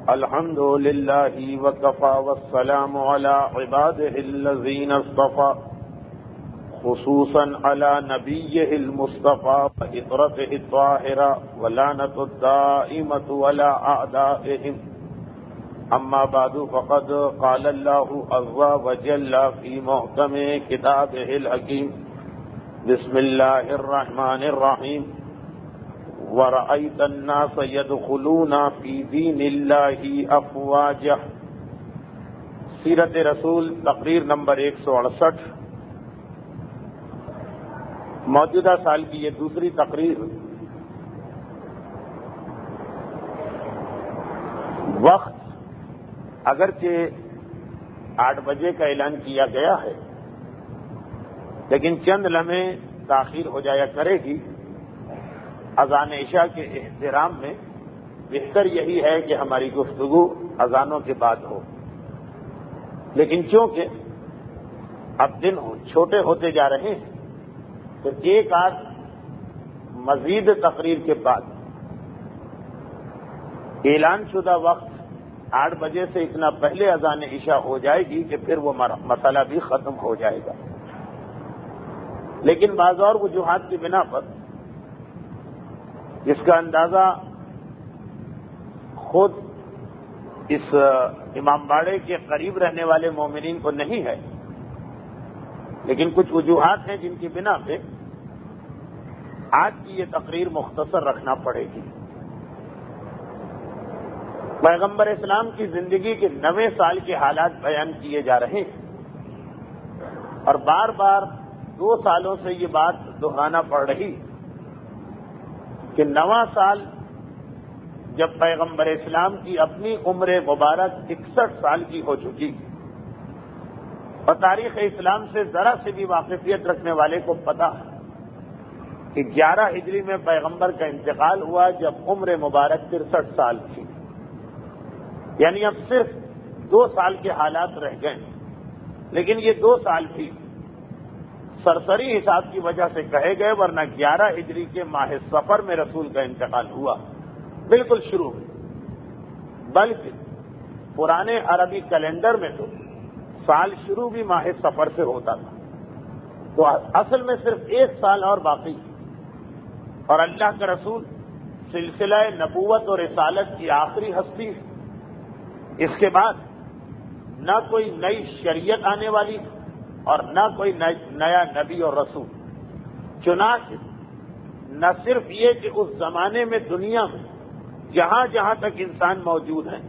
الحمد لله وكفى والسلام على عباده الذين اصطفى خصوصا على نبيه المصطفى وإطرته الطاهرة ولعنة الدائمة ولا أعدائهم. أما بعد فقد قال الله عز وجل في محكم كتابه الحكيم بسم الله الرحمن الرحيم وَرَأَيْتَ النَّاسَ يَدْخُلُونَ فِي دِينِ اللَّهِ أَفْوَاجًا. سیرت رسول تقریر نمبر 168. موجودہ سال کی یہ دوسری تقریر. وقت اگرچہ 8 بجے کا اعلان کیا گیا ہے لیکن چند لمحے تاخیر ہو جایا کرے گی. اذان عشاء کے احترام میں بہتر یہی ہے کہ ہماری گفتگو اذانوں کے بعد ہو، لیکن چونکہ اب دن چھوٹے ہوتے جا رہے ہیں تو ایک آدھ مزید تقریر کے بعد اعلان شدہ وقت 8 بجے سے اتنا پہلے اذان عشاء ہو جائے گی کہ پھر وہ مسئلہ بھی ختم ہو جائے گا. لیکن بعض اور وجوہات کی بنا پر جس کا اندازہ خود اس امام باڑے کے قریب رہنے والے مومنین کو نہیں ہے، لیکن کچھ وجوہات ہیں جن کی بنا پہ آج کی یہ تقریر مختصر رکھنا پڑے گی. پیغمبر اسلام کی زندگی کے 9ویں سال کے حالات بیان کیے جا رہے ہیں اور بار بار 2 سالوں سے یہ بات دہرانا پڑ رہی کہ 9واں سال جب پیغمبر اسلام کی اپنی عمر مبارک 61 سال کی ہو چکی اور تاریخ اسلام سے ذرا سے بھی واقفیت رکھنے والے کو پتا کہ 11 ہجری میں پیغمبر کا انتقال ہوا جب عمر مبارک 63 سال تھی. یعنی اب صرف 2 سال کے حالات رہ گئے، لیکن یہ 2 سال بھی سرسری حساب کی وجہ سے کہے گئے، ورنہ 11 ہجری کے ماہ سفر میں رسول کا انتقال ہوا بالکل شروع میں. بلکہ پرانے عربی کیلنڈر میں تو سال شروع بھی ماہ سفر سے ہوتا تھا. تو اصل میں صرف 1 سال اور باقی، اور اللہ کا رسول سلسلہ نبوت اور رسالت کی آخری ہستی. اس کے بعد نہ کوئی نئی شریعت آنے والی اور نہ کوئی نیا نبی اور رسول. چنانچہ نہ صرف یہ کہ اس زمانے میں دنیا میں جہاں جہاں تک انسان موجود ہیں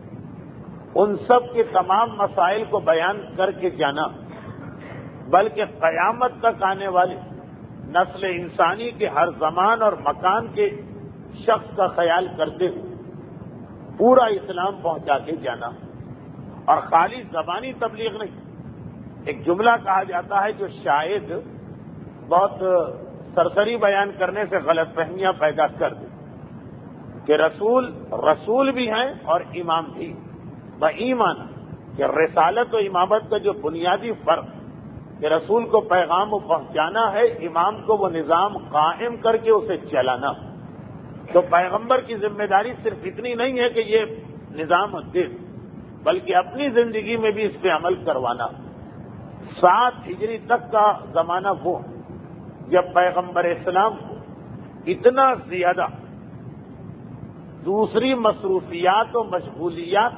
ان سب کے تمام مسائل کو بیان کر کے جانا، بلکہ قیامت تک آنے والی نسل انسانی کے ہر زمان اور مکان کے شخص کا خیال کرتے ہوئے پورا اسلام پہنچا کے جانا. اور خالی زبانی تبلیغ نہیں. ایک جملہ کہا جاتا ہے جو شاید بہت سرسری بیان کرنے سے غلط فہمیاں پیدا کر دے کہ رسول بھی ہیں اور امام بھی. بایمان کہ رسالت و امامت کا جو بنیادی فرق کہ رسول کو پیغام پہنچانا ہے، امام کو وہ نظام قائم کر کے اسے چلانا. تو پیغمبر کی ذمہ داری صرف اتنی نہیں ہے کہ یہ نظام دے، بلکہ اپنی زندگی میں بھی اس پہ عمل کروانا. 7 ہجری تک کا زمانہ وہ جب پیغمبر اسلام کو اتنا زیادہ دوسری مصروفیات و مشغولیات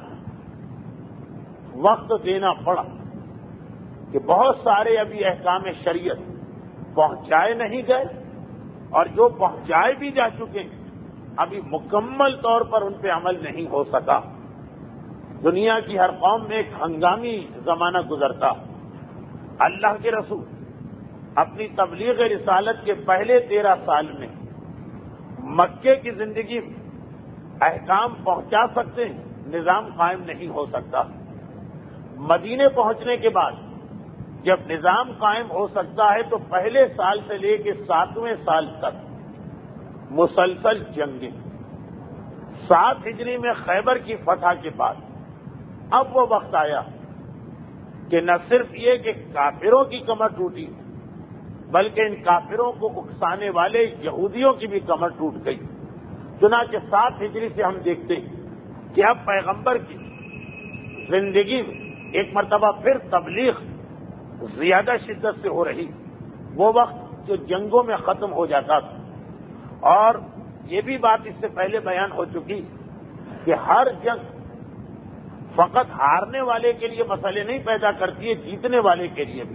وقت دینا پڑا کہ بہت سارے ابھی احکام شریعت پہنچائے نہیں گئے، اور جو پہنچائے بھی جا چکے ہیں ابھی مکمل طور پر ان پہ عمل نہیں ہو سکا. دنیا کی ہر قوم میں ایک ہنگامی زمانہ گزرتا. اللہ کے رسول اپنی تبلیغ رسالت کے پہلے 13 سال میں مکے کی زندگی میں احکام پہنچا سکتے ہیں، نظام قائم نہیں ہو سکتا. مدینے پہنچنے کے بعد جب نظام قائم ہو سکتا ہے تو پہلے سال سے لے کے 7ویں سال تک مسلسل جنگیں. 7 ہجری میں خیبر کی فتح کے بعد اب وہ وقت آیا کہ نہ صرف یہ کہ کافروں کی کمر ٹوٹی بلکہ ان کافروں کو اکسانے والے یہودیوں کی بھی کمر ٹوٹ گئی. چنانچہ 7 ہجری سے ہم دیکھتے ہیں کہ اب پیغمبر کی زندگی میں ایک مرتبہ پھر تبلیغ زیادہ شدت سے ہو رہی، وہ وقت جو جنگوں میں ختم ہو جاتا تھا. اور یہ بھی بات اس سے پہلے بیان ہو چکی کہ ہر جنگ فقط ہارنے والے کے لیے مسئلے نہیں پیدا کرتی ہے، جیتنے والے کے لیے بھی.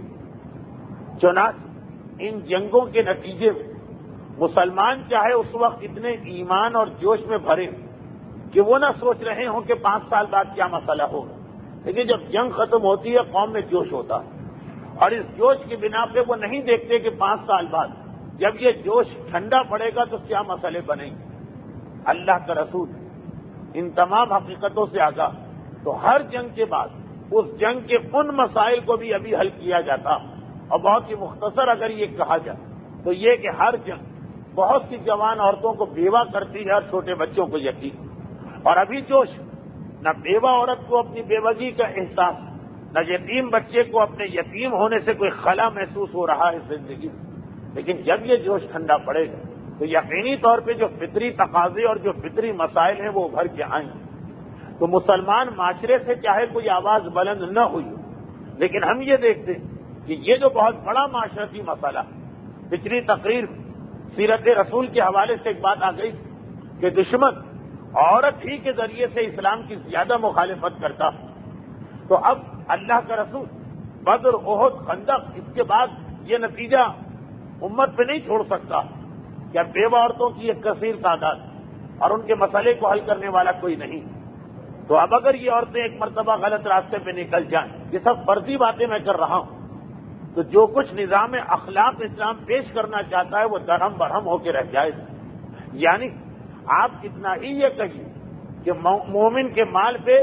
چنانچہ ان جنگوں کے نتیجے میں مسلمان چاہے اس وقت اتنے ایمان اور جوش میں بھرے کہ وہ نہ سوچ رہے ہوں کہ 5 سال بعد کیا مسئلہ ہوگا، لیکن جب جنگ ختم ہوتی ہے قوم میں جوش ہوتا ہے، اور اس جوش کی بنا پہ وہ نہیں دیکھتے کہ 5 سال بعد جب یہ جوش ٹھنڈا پڑے گا تو کیا مسئلے بنیں گے. اللہ کا رسول ان تمام حقیقتوں سے آگاہ، تو ہر جنگ کے بعد اس جنگ کے ان مسائل کو بھی ابھی حل کیا جاتا. اور بہت ہی مختصر اگر یہ کہا جائے تو یہ کہ ہر جنگ بہت سی جوان عورتوں کو بیوہ کرتی ہے اور چھوٹے بچوں کو یتیم. اور ابھی جوش نہ بیوہ عورت کو اپنی بیوگی کا احساس، نہ یتیم بچے کو اپنے یتیم ہونے سے کوئی خلا محسوس ہو رہا ہے زندگی میں. لیکن جب یہ جوش ٹھنڈا پڑے گا تو یقینی طور پہ جو فطری تقاضے اور جو فطری مسائل ہیں وہ ابھر کے آئیں گے. تو مسلمان معاشرے سے چاہے کوئی آواز بلند نہ ہوئی، لیکن ہم یہ دیکھتے ہیں کہ یہ جو بہت بڑا معاشرتی مسئلہ، پچھلی تقریر سیرت رسول کے حوالے سے ایک بات آ گئی کہ دشمن عورت ہی کے ذریعے سے اسلام کی زیادہ مخالفت کرتا. تو اب اللہ کا رسول بدر، احد، خندق، اس کے بعد یہ نتیجہ امت پہ نہیں چھوڑ سکتا کہ اب بیوہ عورتوں کی ایک کثیر تعداد اور ان کے مسئلے کو حل کرنے والا کوئی نہیں. تو اب اگر یہ عورتیں ایک مرتبہ غلط راستے پہ نکل جائیں، یہ سب فرضی باتیں میں کر رہا ہوں، تو جو کچھ نظام اخلاق اسلام پیش کرنا چاہتا ہے وہ درہم برہم ہو کے رہ جائے گا. یعنی آپ اتنا ہی یہ کہیے کہ مومن کے مال پہ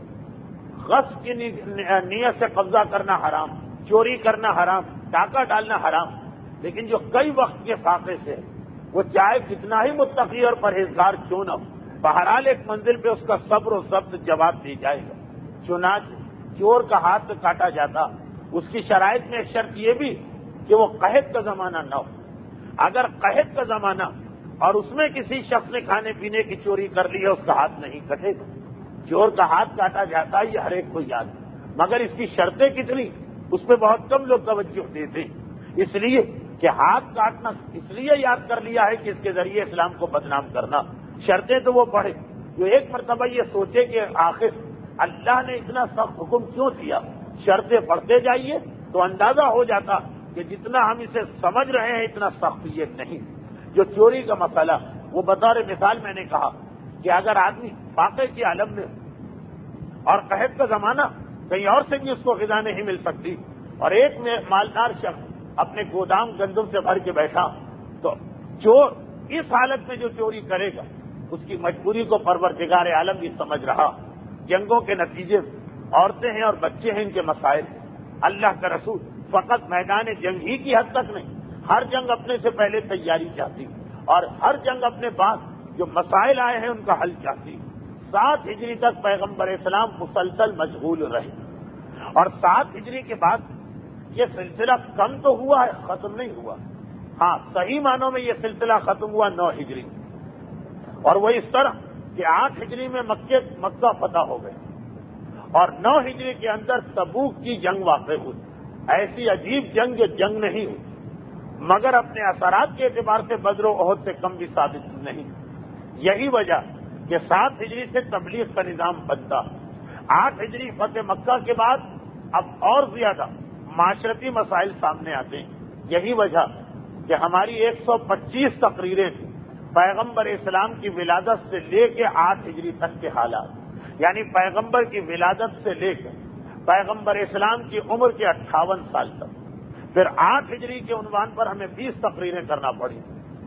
غصب کی نیت سے قبضہ کرنا حرام، چوری کرنا حرام، ڈاکہ ڈالنا حرام. لیکن جو کئی وقت کے فاقے سے وہ چاہے کتنا ہی متقی اور پرہیزگار کیوں نہ ہو، بہرحال ایک منزل پہ اس کا صبر و ضبط جواب دی جائے گا. چنانچہ چور کا ہاتھ کاٹا جاتا، اس کی شرائط میں ایک شرط یہ بھی کہ وہ قحط کا زمانہ نہ ہو. اگر قحط کا زمانہ اور اس میں کسی شخص نے کھانے پینے کی چوری کر لی ہے، اس کا ہاتھ نہیں کٹے گا. چور کا ہاتھ کاٹا جاتا ہے، یہ ہر ایک کو یاد ہے، مگر اس کی شرطیں کتنی، اس پہ بہت کم لوگ توجہ دیتے ہیں. اس لیے کہ ہاتھ کاٹنا اس لیے یاد کر لیا ہے کہ اس کے ذریعے اسلام کو بدنام کرنا. شرطیں تو وہ پڑھے جو ایک مرتبہ یہ سوچے کہ آخر اللہ نے اتنا سخت حکم کیوں دیا. شرطیں پڑھتے جائیے تو اندازہ ہو جاتا کہ جتنا ہم اسے سمجھ رہے ہیں اتنا سخت یہ نہیں. جو چوری کا مسئلہ، وہ بطور مثال میں نے کہا کہ اگر آدمی واقع کے عالم میں اور قحط کا زمانہ، کہیں اور سے بھی اس کو غذا نہیں مل سکتی، اور ایک میں مالدار شخص اپنے گودام گندم سے بھر کے بیٹھا، تو چور اس حالت میں جو چوری کرے گا اس کی مجبوری کو پروردگار عالم بھی سمجھ رہا. جنگوں کے نتیجے عورتیں ہیں اور بچے ہیں، ان کے مسائل. اللہ کا رسول فقط میدان جنگ ہی کی حد تک نہیں، ہر جنگ اپنے سے پہلے تیاری چاہتی، اور ہر جنگ اپنے پاس جو مسائل آئے ہیں ان کا حل چاہتی. 7 ہجری تک پیغمبر اسلام مسلسل مشغول رہے، اور 7 ہجری کے بعد یہ سلسلہ کم تو ہوا ہے، ختم نہیں ہوا. ہاں، صحیح معنوں میں یہ سلسلہ ختم ہوا 9 ہجری، اور وہ اس طرح کہ 8 ہجری میں مکہ فتح ہو گئے، اور 9 ہجری کے اندر تبوک کی جنگ واقع ہوئی. ایسی عجیب جنگ جو جنگ نہیں ہوئی، مگر اپنے اثرات کے اعتبار سے بدر و احد سے کم بھی ثابت نہیں. یہی وجہ کہ 7 ہجری سے تبلیغ کا نظام بنتا. 8 ہجری فتح مکہ کے بعد اب اور زیادہ معاشرتی مسائل سامنے آتے ہیں. یہی وجہ کہ ہماری 125 تقریریں تھیں پیغمبر اسلام کی ولادت سے لے کے 8 ہجری تک کے حالات، یعنی پیغمبر کی ولادت سے لے کر پیغمبر اسلام کی عمر کے 58 سال تک. پھر 8 ہجری کے عنوان پر ہمیں 20 تقریریں کرنا پڑی،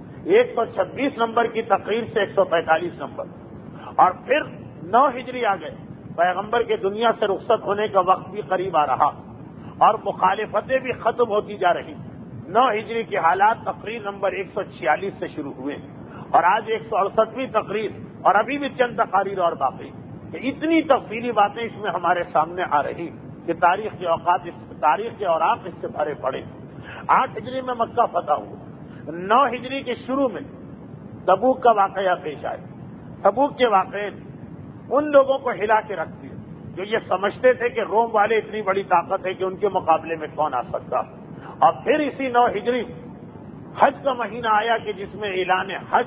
126 نمبر کی تقریر سے 145 نمبر، اور پھر 9 ہجری آ گئے، پیغمبر کے دنیا سے رخصت ہونے کا وقت بھی قریب آ رہا اور مخالفتیں بھی ختم ہوتی جا رہی. 9 ہجری کے حالات تقریر نمبر 146 سے شروع ہوئے، اور آج 168ویں تقریر، اور ابھی بھی چند تقاریر اور باقی. اتنی تفصیلی باتیں اس میں ہمارے سامنے آ رہی کہ تاریخ کے اوراق اس سے بھرے پڑے. 8 ہجری میں مکہ فتح ہوا. 9 ہجری کے شروع میں تبوک کا واقعہ پیش آیا. تبوک کے واقعے ان لوگوں کو ہلا کے رکھ دیا جو یہ سمجھتے تھے کہ روم والے اتنی بڑی طاقت ہے کہ ان کے مقابلے میں کون آ سکتا. اور پھر اسی 9 ہجری حج کا مہینہ آیا کہ جس میں اعلان حج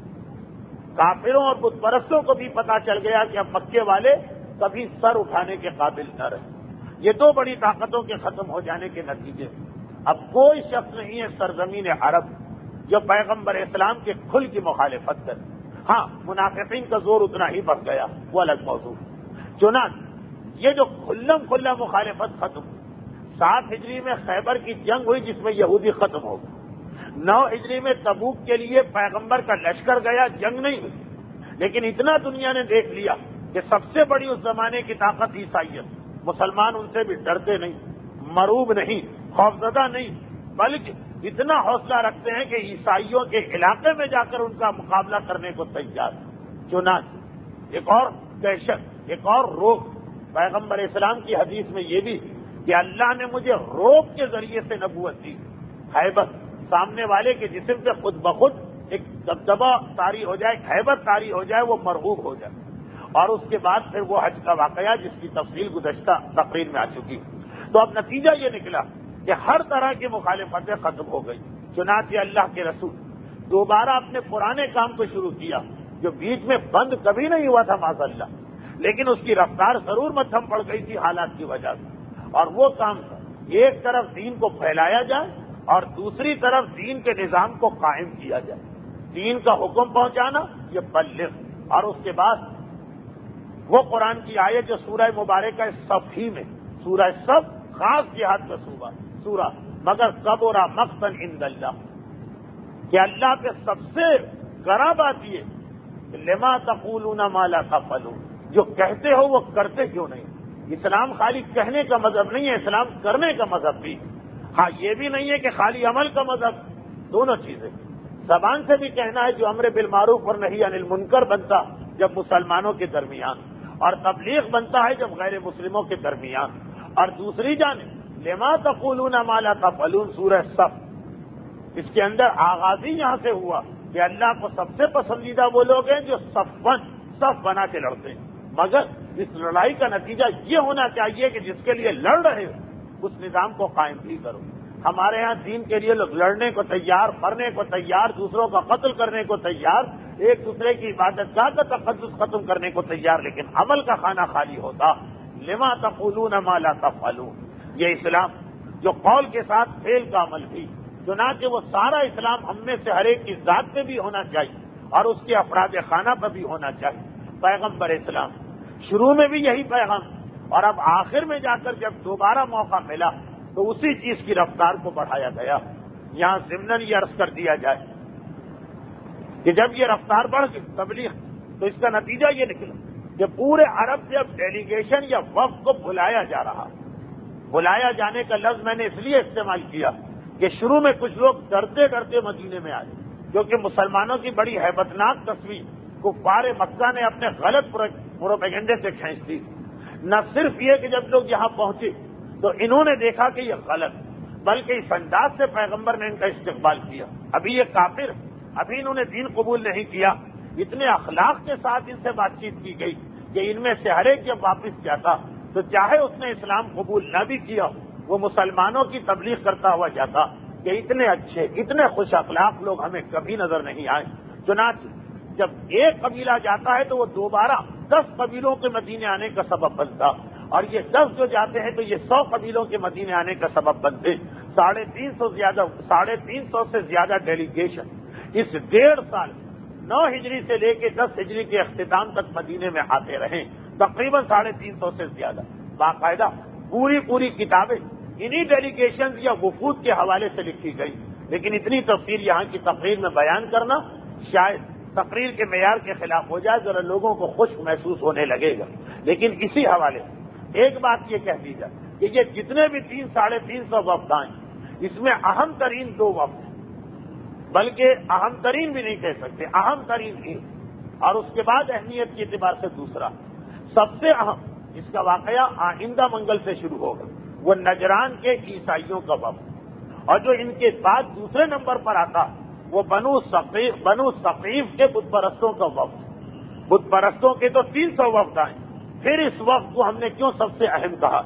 کافروں اور بت پرستوں کو بھی پتا چل گیا کہ اب مکے والے کبھی سر اٹھانے کے قابل نہ رہے. یہ 2 بڑی طاقتوں کے ختم ہو جانے کے نتیجے اب کوئی شخص نہیں ہے سرزمین عرب جو پیغمبر اسلام کے کھل کی مخالفت کرے. ہاں منافقین کا زور اتنا ہی بڑھ گیا، وہ الگ موضوع. چنانچہ یہ جو کھلا مخالفت ختم، 7 ہجری میں خیبر کی جنگ ہوئی جس میں یہودی ختم ہو گئے. 9 ہجری میں تبوک کے لیے پیغمبر کا لشکر گیا، جنگ نہیں ہوئی. لیکن اتنا دنیا نے دیکھ لیا کہ سب سے بڑی اس زمانے کی طاقت عیسائیت. مسلمان ان سے بھی ڈرتے نہیں، مرعوب نہیں، خوفزدہ نہیں، بلکہ اتنا حوصلہ رکھتے ہیں کہ عیسائیوں کے علاقے میں جا کر ان کا مقابلہ کرنے کو تیار. چنانچہ ایک اور دہشت، ایک اور روک پیغمبر اسلام کی حدیث میں یہ بھی کہ اللہ نے مجھے روک کے ذریعے سے نبوت دی. ہیبت، سامنے والے کے جسم سے خود بخود ایک دبدبہ طاری ہو جائے، ہیبت طاری ہو جائے، وہ مرغوب ہو جائے. اور اس کے بعد پھر وہ حج کا واقعہ جس کی تفصیل گزشتہ تقریر میں آ چکی. تو اب نتیجہ یہ نکلا کہ ہر طرح کی مخالفتیں ختم ہو گئی. چنانچہ اللہ کے رسول دوبارہ اپنے پرانے کام کو شروع کیا جو بیچ میں بند کبھی نہیں ہوا تھا معاذ اللہ، لیکن اس کی رفتار ضرور مدھم پڑ گئی تھی حالات کی وجہ سے. اور وہ کام تھا ایک طرف دین کو پھیلایا جائے اور دوسری طرف دین کے نظام کو قائم کیا جائے. دین کا حکم پہنچانا، یہ بلغ. اور اس کے بعد وہ قرآن کی آیت جو سورہ مبارکہ صف ہی میں، سورہ صف خاص جہاد کا سورہ، مگر کبرا مقتا عند اللہ، کہ اللہ کے سب سے گراں بات یہ کہ لما تقولون ما لا تفعلون، جو کہتے ہو وہ کرتے کیوں نہیں. اسلام خالی کہنے کا مذہب نہیں ہے، اسلام کرنے کا مذہب بھی. ہاں یہ بھی نہیں ہے کہ خالی عمل کا مذہب، دونوں چیزیں. زبان سے بھی کہنا ہے جو امر بالمعروف اور نہی عن المنکر بنتا جب مسلمانوں کے درمیان، اور تبلیغ بنتا ہے جب غیر مسلموں کے درمیان. اور دوسری جانب لما تقولون ما لا تفعلون سورہ صف، اس کے اندر آغاز ہی یہاں سے ہوا کہ اللہ کو سب سے پسندیدہ وہ لوگ ہیں جو صف بنا کے لڑتے ہیں. مگر اس لڑائی کا نتیجہ یہ ہونا چاہیے کہ جس کے لیے لڑ رہے ہو اس نظام کو قائم بھی کرو. ہمارے ہاں دین کے لیے لوگ لڑنے کو تیار، مرنے کو تیار، دوسروں کا قتل کرنے کو تیار، ایک دوسرے کی عبادت گاہ کا تقدس ختم کرنے کو تیار، لیکن عمل کا خانہ خالی ہوتا. لما تقولون ما لا تفعلون، یہ اسلام جو قول کے ساتھ فعل کا عمل بھی، چنانچہ وہ سارا اسلام ہم میں سے ہر ایک کی ذات پہ بھی ہونا چاہیے اور اس کے افراد خانہ پہ بھی ہونا چاہیے. پیغمبر اسلام شروع میں بھی یہی پیغام، اور اب آخر میں جا کر جب دوبارہ موقع ملا تو اسی چیز کی رفتار کو بڑھایا گیا. یہاں ضمناً یہ عرض کر دیا جائے کہ جب یہ رفتار بڑھ گئی تبلیغ، تو اس کا نتیجہ یہ نکلا کہ پورے عرب سے اب ڈیلیگیشن یا وفد کو بلایا جا رہا. بلایا جانے کا لفظ میں نے اس لیے استعمال کیا کہ شروع میں کچھ لوگ ڈرتے ڈرتے مدینے میں آئے، کیونکہ مسلمانوں کی بڑی ہیبتناک تصویر کفار مکہ نے اپنے غلط پروپیگنڈے سے کھینچ دی. نہ صرف یہ کہ جب لوگ یہاں پہنچے تو انہوں نے دیکھا کہ یہ غلط، بلکہ اس انداز سے پیغمبر نے ان کا استقبال کیا. ابھی یہ کافر، ابھی انہوں نے دین قبول نہیں کیا، اتنے اخلاق کے ساتھ ان سے بات چیت کی گئی کہ ان میں سے ہر ایک جب واپس جاتا تو چاہے اس نے اسلام قبول نہ بھی کیا، وہ مسلمانوں کی تبلیغ کرتا ہوا جاتا کہ اتنے اچھے، اتنے خوش اخلاق لوگ ہمیں کبھی نظر نہیں آئے. چنانچہ جب ایک قبیلہ جاتا ہے تو وہ دوبارہ 10 قبیلوں کے مدینے آنے کا سبب بنتا، اور یہ 10 جو جاتے ہیں تو یہ 100 قبیلوں کے مدینے آنے کا سبب بنتے. 350 سے زیادہ ڈیلیگیشن اس 1.5 سال 9 ہجری سے لے کے 10 ہجری کے اختتام تک مدینے میں آتے رہے، تقریباً 350 سے زیادہ. باقاعدہ پوری کتابیں انہی ڈیلیگیشن یا وفود کے حوالے سے لکھی گئی. لیکن اتنی تفصیل یہاں کی تقریر میں بیان کرنا شاید تقریر کے معیار کے خلاف ہو جائے، ذرا لوگوں کو خشک محسوس ہونے لگے گا. لیکن اسی حوالے سے ایک بات یہ کہہ دی جائے کہ یہ جتنے بھی 300-350 وفد آئیں، اس میں اہم ترین 2 وفد، بلکہ اہم ترین بھی نہیں کہہ سکتے، اہم ترین ایک، اور اس کے بعد اہمیت کے اعتبار سے دوسرا. سب سے اہم اس کا واقعہ آئندہ منگل سے شروع ہوگا، وہ نجران کے عیسائیوں کا وفد. اور جو ان کے بعد دوسرے نمبر پر آتا وہ بنو ثقیف کے بت پرستوں کا وفد. بت پرستوں کے تو 300 وفد آئے، پھر اس وفد کو ہم نے کیوں سب سے اہم کہا؟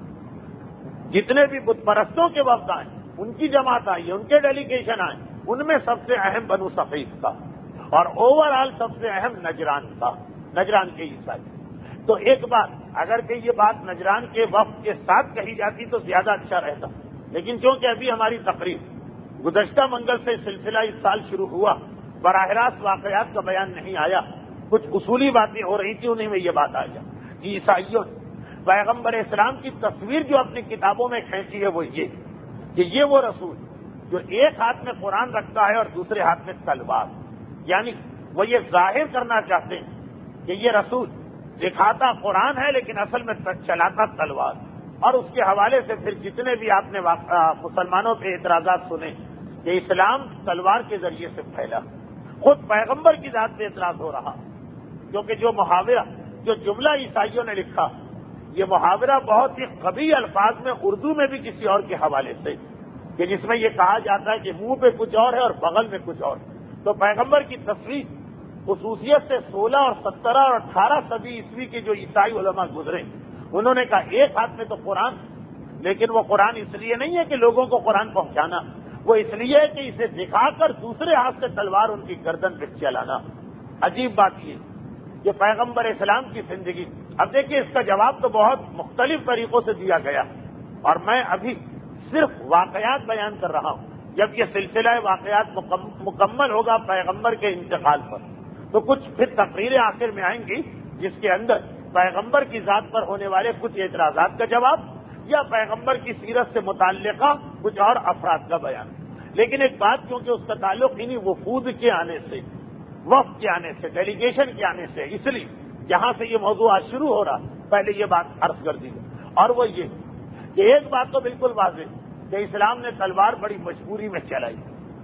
جتنے بھی بت پرستوں کے وفد آئے، ان کی جماعت آئی، ان کے ڈیلیگیشن آئے، ان میں سب سے اہم بنو ثقیف تھا، اور اوور آل سب سے اہم نجران تھا، نجران کے عیسائی۔ تو ایک بات اگر کہ یہ بات نجران کے وفد کے ساتھ کہی جاتی تو زیادہ اچھا رہتا، لیکن چونکہ ابھی ہماری تقریر گزشتہ منگل سے سلسلہ اس سال شروع ہوا، براہ راست واقعات کا بیان نہیں آیا، کچھ اصولی باتیں ہو رہی تھیں، انہیں میں یہ بات آ گیا کہ عیسائیوں پیغمبر اسلام کی تصویر جو اپنی کتابوں میں کھینچی ہے وہ یہ کہ یہ وہ رسول جو ایک ہاتھ میں قرآن رکھتا ہے اور دوسرے ہاتھ میں تلوار، یعنی وہ یہ ظاہر کرنا چاہتے ہیں کہ یہ رسول دکھاتا قرآن ہے لیکن اصل میں چلاتا تلوار۔ اور اس کے حوالے سے پھر جتنے بھی آپ نے مسلمانوں پہ اعتراضات سنے کہ اسلام تلوار کے ذریعے سے پھیلا، خود پیغمبر کی ذات پہ اعتراض ہو رہا، کیونکہ جو محاورہ جو جملہ عیسائیوں نے لکھا، یہ محاورہ بہت ہی قوی الفاظ میں اردو میں بھی کسی اور کے حوالے سے، کہ جس میں یہ کہا جاتا ہے کہ منہ پہ کچھ اور ہے اور بغل میں کچھ اور۔ تو پیغمبر کی تصویر خصوصیت سے 16 اور 17 اور 18 صدی عیسوی کے جو عیسائی علماء گزرے، انہوں نے کہا ایک ہاتھ میں تو قرآن، لیکن وہ قرآن اس لیے نہیں ہے کہ لوگوں کو قرآن پہنچانا، وہ اس لیے ہے کہ اسے دکھا کر دوسرے ہاتھ سے تلوار ان کی گردن پہ چلانا۔ عجیب بات یہ کہ پیغمبر اسلام کی زندگی، اب دیکھیے اس کا جواب تو بہت مختلف طریقوں سے دیا گیا، اور میں ابھی صرف واقعات بیان کر رہا ہوں۔ جب یہ سلسلہ واقعات مکمل ہوگا پیغمبر کے انتقال پر، تو کچھ پھر تقریریں آخر میں آئیں گی جس کے اندر پیغمبر کی ذات پر ہونے والے کچھ اعتراضات کا جواب یا پیغمبر کی سیرت سے متعلقہ کچھ اور افراد کا بیان۔ لیکن ایک بات، کیونکہ اس کا تعلق انہیں وفود کے آنے سے، وفد کے آنے سے، ڈیلیگیشن کے آنے سے، اس لیے جہاں سے یہ موضوع آج شروع ہو رہا، پہلے یہ بات عرض کر دی گئی، اور وہ یہ کہ ایک بات تو بالکل واضح کہ اسلام نے تلوار بڑی مجبوری میں چلائی۔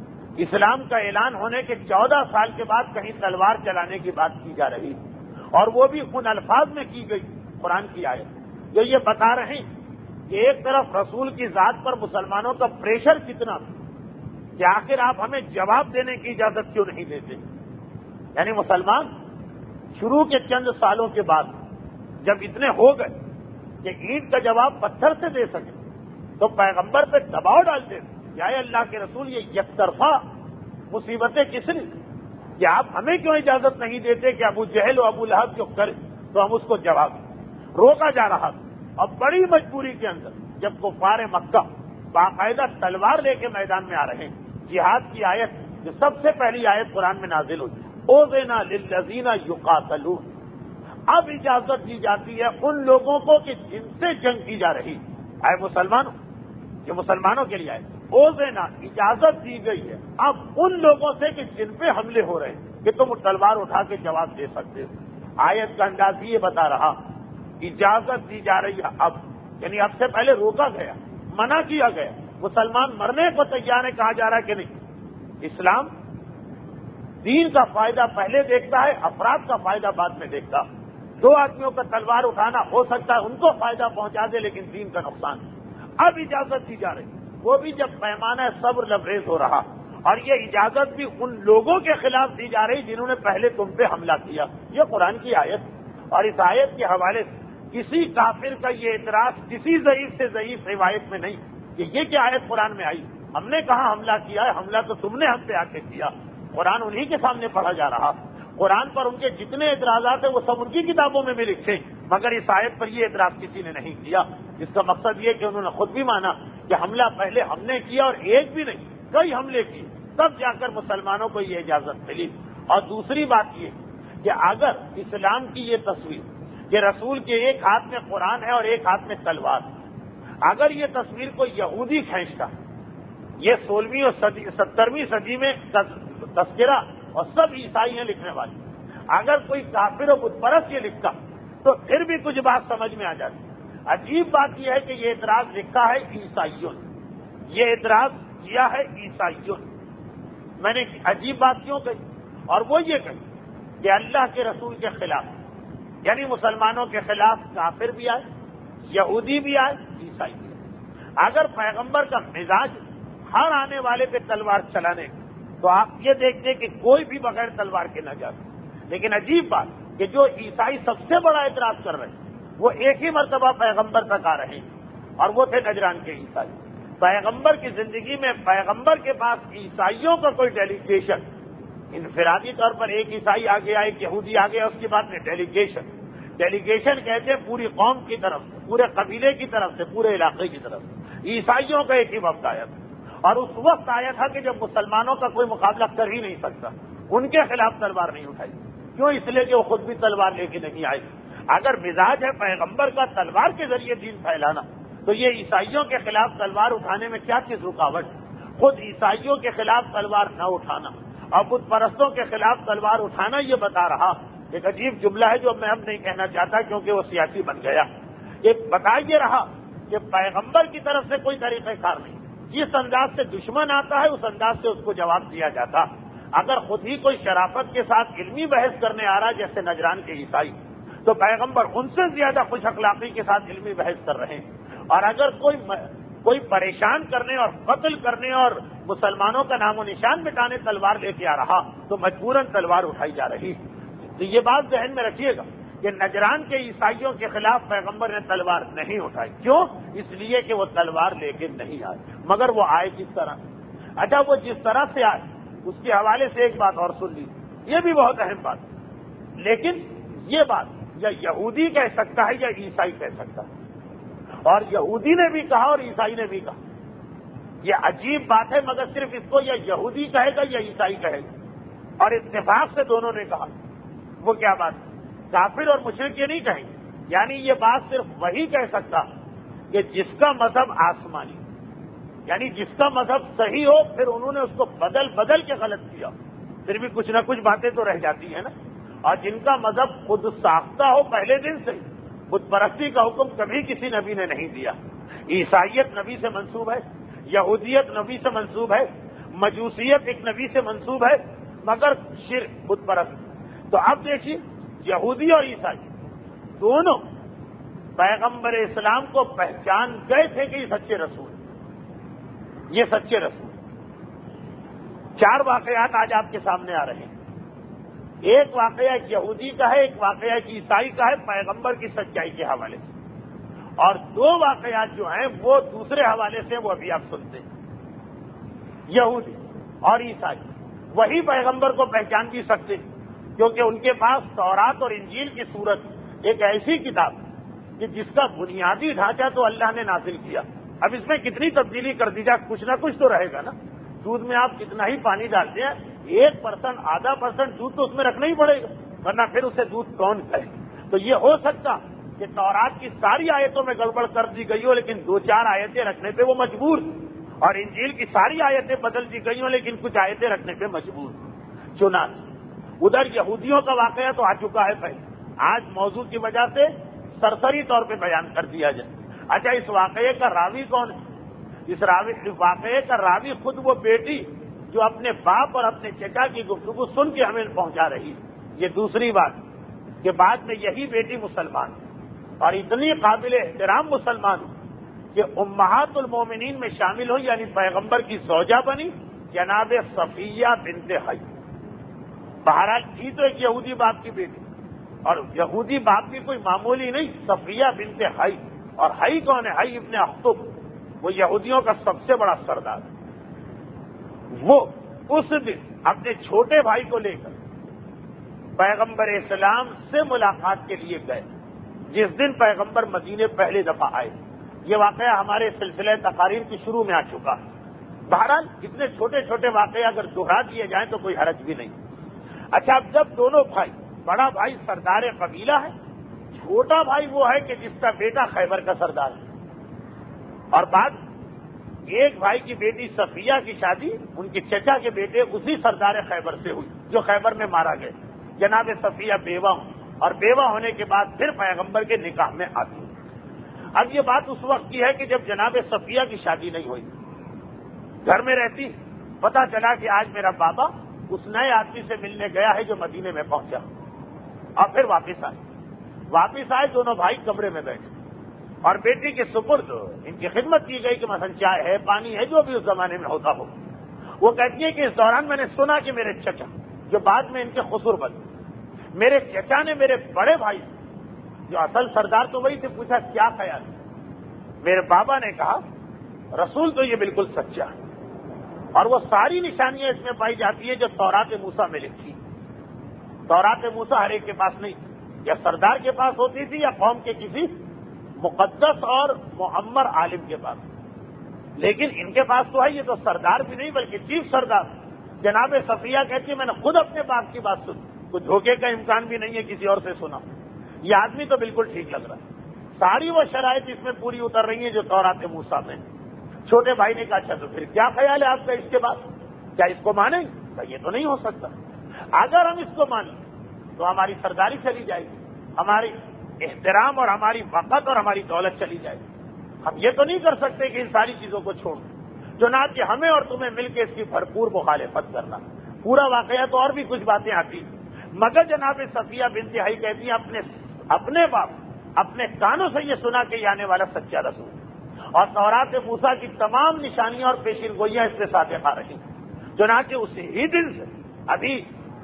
اسلام کا اعلان ہونے کے 14 سال کے بعد کہیں تلوار چلانے کی بات کی جا رہی، اور وہ بھی ان الفاظ میں کی گئی قرآن کی آیت جو یہ بتا رہے ہیں کہ ایک طرف رسول کی ذات پر مسلمانوں کا پریشر کتنا تھا کہ آخر آپ ہمیں جواب دینے کی اجازت کیوں نہیں دیتے۔ یعنی مسلمان شروع کے چند سالوں کے بعد جب اتنے ہو گئے کہ اینٹ کا جواب پتھر سے دے سکے تو پیغمبر پہ دباؤ ڈالتے تھے کہ اے اللہ کے رسول یہ یک طرفہ مصیبتیں کس نے کہ آپ ہمیں کیوں اجازت نہیں دیتے کہ ابو جہل و ابو لہب جو کرے تو ہم اس کو جواب دیں۔ روکا جا رہا تھا، اور بڑی مجبوری کے اندر جب کفار مکہ باقاعدہ تلوار لے کے میدان میں آ رہے ہیں، جہاد کی آیت جو سب سے پہلی آیت قرآن میں نازل ہوئی، اوذنا للذین یقاتلون، اب اجازت دی جاتی ہے ان لوگوں کو کہ جن سے جنگ کی جا رہی، اے مسلمانوں، یہ مسلمانوں کے لیے آئے، اوذنا اجازت دی گئی ہے اب ان لوگوں سے کہ جن پہ حملے ہو رہے ہیں کہ تم تلوار اٹھا کے جواب دے سکتے ہو۔ آیت کا انداز یہ بتا رہا اجازت دی جا رہی ہے اب، یعنی اب سے پہلے روکا گیا، منع کیا گیا، مسلمان مرنے کو تیار ہے، کہا جا رہا ہے کہ نہیں۔ اسلام دین کا فائدہ پہلے دیکھتا ہے، افراد کا فائدہ بعد میں دیکھتا۔ دو آدمیوں کا تلوار اٹھانا ہو سکتا ہے ان کو فائدہ پہنچا دے لیکن دین کا نقصان، اب اجازت دی جا رہی، وہ بھی جب پیمانہ صبر لبریز ہو رہا، اور یہ اجازت بھی ان لوگوں کے خلاف دی جا رہی جنہوں نے پہلے تم پہ حملہ کیا۔ یہ قرآن کی آیت، اور اس آیت کے حوالے سے کسی کافر کا یہ اعتراض کسی ضعیف سے ضعیف روایت میں نہیں کہ یہ کیا آیت قرآن میں آئی، ہم نے کہاں حملہ کیا ہے، حملہ تو تم نے ہم پہ آ کے کیا۔ قرآن انہی کے سامنے پڑھا جا رہا، قرآن پر ان کے جتنے اعتراضات ہیں وہ سب ان کی کتابوں میں بھی لکھے، مگر اس آیت پر یہ اعتراض کسی نے نہیں کیا، جس کا مقصد یہ کہ انہوں نے خود بھی مانا کہ حملہ پہلے ہم نے کیا، اور ایک بھی نہیں کئی حملے کیے، تب جا کر مسلمانوں کو یہ اجازت ملی۔ اور دوسری بات یہ کہ اگر اسلام کی یہ تصویر کہ رسول کے ایک ہاتھ میں قرآن ہے اور ایک ہاتھ میں تلوار، اگر یہ تصویر کو یہودی کھینچتا، یہ 16ویں اور 17ویں صدی میں تذکرہ اور سب عیسائی ہیں لکھنے والے، اگر کوئی کافر و بت پرست یہ لکھتا تو پھر بھی کچھ بات سمجھ میں آ جاتی۔ عجیب بات یہ ہے کہ یہ اعتراض لکھا ہے عیسائیوں نے، یہ اعتراض کیا ہے عیسائیوں نے۔ میں نے عجیب بات کیوں کہی؟ اور وہ یہ کہی کہ اللہ کے رسول کے خلاف، یعنی مسلمانوں کے خلاف کافر بھی آئے، یہودی بھی آئے، عیسائی بھی آئے۔ اگر پیغمبر کا مزاج ہر آنے والے پہ تلوار چلانے تو آپ یہ دیکھتے کہ کوئی بھی بغیر تلوار کے نہ جاتا۔ لیکن عجیب بات کہ جو عیسائی سب سے بڑا اعتراض کر رہے ہیں وہ ایک ہی مرتبہ پیغمبر تک آ رہے ہیں اور وہ تھے نجران کے عیسائی. پیغمبر کی زندگی میں پیغمبر کے پاس عیسائیوں کا کوئی ڈیلیگیشن، انفرادی طور پر ایک عیسائی آ گیا، ایک یہودی آ گیا، اس کے بعد میں ڈیلیگیشن کہتے ہیں پوری قوم کی طرف سے، پورے قبیلے کی طرف سے، پورے علاقے کی طرف سے عیسائیوں کا ایک ہی وفد آیا تھا. اور اس وقت آیا تھا کہ جب مسلمانوں کا کوئی مقابلہ کر ہی نہیں سکتا، ان کے خلاف تلوار نہیں اٹھائی. کیوں؟ اس لیے کہ وہ خود بھی تلوار لے کے نہیں آئے. اگر مزاج ہے پیغمبر کا تلوار کے ذریعے دین پھیلانا، تو یہ عیسائیوں کے خلاف تلوار اٹھانے میں کیا چیز رکاوٹ؟ خود عیسائیوں کے خلاف تلوار نہ اٹھانا اور بت پرستوں کے خلاف تلوار اٹھانا یہ بتا رہا. ایک عجیب جملہ ہے جو میں اب نہیں کہنا چاہتا کیونکہ وہ سیاسی بن گیا. یہ بتا یہ رہا کہ پیغمبر کی طرف سے کوئی طریقہ کار نہیں. جس انداز سے دشمن آتا ہے اس انداز سے اس کو جواب دیا جاتا. اگر خود ہی کوئی شرافت کے ساتھ علمی بحث کرنے آ رہا جیسے نجران کے عیسائی، تو پیغمبر ان سے زیادہ خوش اخلاقی کے ساتھ علمی بحث کر رہے ہیں. اور اگر کوئی پریشان کرنے اور قتل کرنے اور مسلمانوں کا نام و نشان مٹانے تلوار لے کے آ رہا تو مجبوراً تلوار اٹھائی جا رہی. تو یہ بات ذہن میں رکھیے گا کہ نجران کے عیسائیوں کے خلاف پیغمبر نے تلوار نہیں اٹھائی. کیوں؟ اس لیے کہ وہ تلوار لے کے نہیں آئے، مگر وہ آئے کس طرح. اچھا، وہ جس طرح سے آئے اس کے حوالے سے ایک بات اور سن لی، یہ بھی بہت اہم بات. لیکن یہ بات یا یہودی کہہ سکتا ہے یا عیسائی کہہ سکتا ہے، اور یہودی نے بھی کہا اور عیسائی نے بھی کہا. یہ عجیب بات ہے، مگر صرف اس کو یا یہودی کہے گا یا عیسائی کہے گا، اور اتفاق سے دونوں نے کہا. وہ کیا بات ہے؟ کافر اور مشرک یہ نہیں کہیں گے. یعنی یہ بات صرف وہی کہہ سکتا کہ جس کا مذہب آسمانی، یعنی جس کا مذہب صحیح ہو، پھر انہوں نے اس کو بدل کے غلط کیا، پھر بھی کچھ نہ کچھ باتیں تو رہ جاتی ہیں نا. اور جن کا مذہب خود ساختہ ہو پہلے دن سے، بت پرستی کا حکم کبھی کسی نبی نے نہیں دیا. عیسائیت نبی سے منسوب ہے، یہودیت نبی سے منسوب ہے، مجوسیت ایک نبی سے منسوب ہے، مگر شرک بت پرست. تو اب دیکھیے، یہودی اور عیسائی دونوں پیغمبر اسلام کو پہچان گئے تھے کہ یہ سچے رسول، یہ سچے رسول. 4 واقعات آج آپ کے سامنے آ رہے ہیں. ایک واقعہ ایک یہودی کا ہے، ایک واقعہ ایک عیسائی کا ہے پیغمبر کی سچائی کے حوالے سے، اور 2 واقعات جو ہیں وہ دوسرے حوالے سے، وہ ابھی آپ سنتے ہیں. یہودی اور عیسائی وہی پیغمبر کو پہچان بھی سکتے ہیں کیونکہ ان کے پاس تورات اور انجیل کی صورت ایک ایسی کتاب کہ جس کا بنیادی ڈھانچہ تو اللہ نے نازل کیا. اب اس میں کتنی تبدیلی کر دی جائے، کچھ نہ کچھ تو رہے گا نا. دودھ میں آپ کتنا ہی پانی ڈالتے ہیں، 1% آدھا % دودھ تو اس میں رکھنا ہی پڑے گا، ورنہ پھر اسے دودھ کون کہے. تو یہ ہو سکتا کہ تورات کی ساری آیتوں میں گڑبڑ کر دی گئی ہو لیکن 2-4 آیتیں رکھنے پہ وہ مجبور، اور انجیل کی ساری آیتیں بدل دی گئی ہوں لیکن کچھ آیتیں رکھنے پہ مجبور. چنانچہ ادھر یہودیوں کا واقعہ تو آ چکا ہے پہلے، آج موضوع کی وجہ سے سرسری طور پہ بیان کر دیا جائے. اچھا، اس واقعے کا راوی کون ہے؟ اس واقعے کا راوی خود وہ بیٹی جو اپنے باپ اور اپنے چچا کی گفتگو سن کے ہمیں پہنچا رہی. یہ دوسری بات کہ بعد میں یہی بیٹی مسلمان اور اتنی قابل احترام مسلمان کہ امہات المومنین میں شامل ہوئی، یعنی پیغمبر کی زوجہ بنی جناب صفیہ بنت حی. بہرحال تھی تو ایک یہودی باپ کی بیٹی، اور یہودی باپ بھی کوئی معمولی نہیں، صفیہ بنت حی. اور حی کون ہے؟ حی ابن اخطب، وہ یہودیوں کا سب سے بڑا سردار. وہ اس دن اپنے چھوٹے بھائی کو لے کر پیغمبر اسلام سے ملاقات کے لیے گئے، جس دن پیغمبر مدینے پہلے دفعہ آئے. یہ واقعہ ہمارے سلسلہ تقاریر کی شروع میں آ چکا ہے. بہرحال اتنے چھوٹے چھوٹے واقعے اگر دہرا دیے جائیں تو کوئی حرج بھی نہیں. اچھا، اب جب دونوں بھائی، بڑا بھائی سردار قبیلہ ہے، چھوٹا بھائی وہ ہے کہ جس کا بیٹا خیبر کا سردار ہے، اور بعد ایک بھائی کی بیٹی صفیہ کی شادی ان کے چچا کے بیٹے اسی سردار خیبر سے ہوئی جو خیبر میں مارا گئے. جناب صفیہ بیوہ ہوں، اور بیوہ ہونے کے بعد پھر پیغمبر کے نکاح میں آتی. اب یہ بات اس وقت کی ہے کہ جب جناب صفیہ کی شادی نہیں ہوئی، گھر میں رہتی. پتا چلا کہ آج میرا بابا اس نئے آدمی سے ملنے گیا ہے جو مدینے میں پہنچا، اور پھر واپس آئے دونوں بھائی کمرے میں بیٹھے، اور بیٹی کے سپرد ان کی خدمت کی گئی کہ مثلا چائے ہے، پانی ہے، جو بھی اس زمانے میں ہوتا ہو. وہ کہتی ہے کہ اس دوران میں نے سنا کہ میرے چچا جو بعد میں ان کے خسر بنے، میرے چچا نے میرے بڑے بھائی جو اصل سردار تو وہی تھے پوچھا کیا خیال ہے؟ میرے بابا نے کہا رسول تو یہ بالکل سچا ہے اور وہ ساری نشانیاں اس میں پائی جاتی ہیں جو تورات موسیٰ میں لکھی. تورات موسیٰ ہر ایک کے پاس نہیں تھی، یا سردار کے پاس ہوتی تھی یا قوم کے کسی مقدس اور معمر عالم کے پاس. لیکن ان کے پاس تو ہے، یہ تو سردار بھی نہیں بلکہ چیف سردار. جناب صفیہ کہتی ہے میں نے خود اپنے باپ کی بات سنی، کوئی دھوکے کا امکان بھی نہیں ہے کسی اور سے سنا. یہ آدمی تو بالکل ٹھیک لگ رہا ہے. ساری وہ شرائط اس میں پوری اتر رہی ہیں جو تورات موسیٰ میں. چھوٹے بھائی نے کہا اچھا تو پھر کیا خیال ہے آپ کا اس کے بعد؟ کیا اس کو مانیں گے؟ یہ تو نہیں ہو سکتا. اگر ہم اس کو مانیں تو ہماری سرداری چلی جائے گی، ہماری احترام اور ہماری وقت اور ہماری دولت چلی جائے گی. ہم یہ تو نہیں کر سکتے کہ ان ساری چیزوں کو چھوڑ دیں. چنانچہ ہمیں اور تمہیں مل کے اس کی بھرپور مخالفت کرنا. پورا واقعہ تو اور بھی کچھ باتیں آتی ہیں، مگر جناب صفیہ بنت حی کہتی ہیں اپنے باپ اپنے کانوں سے یہ سنا کہ یہ آنے والا سچا رسول، اور تورات موسیٰ کی تمام نشانیاں اور پیشین گوئیاں اس سے صادق آ رہی ہیں. چنانچہ اس ہی دن سے ابھی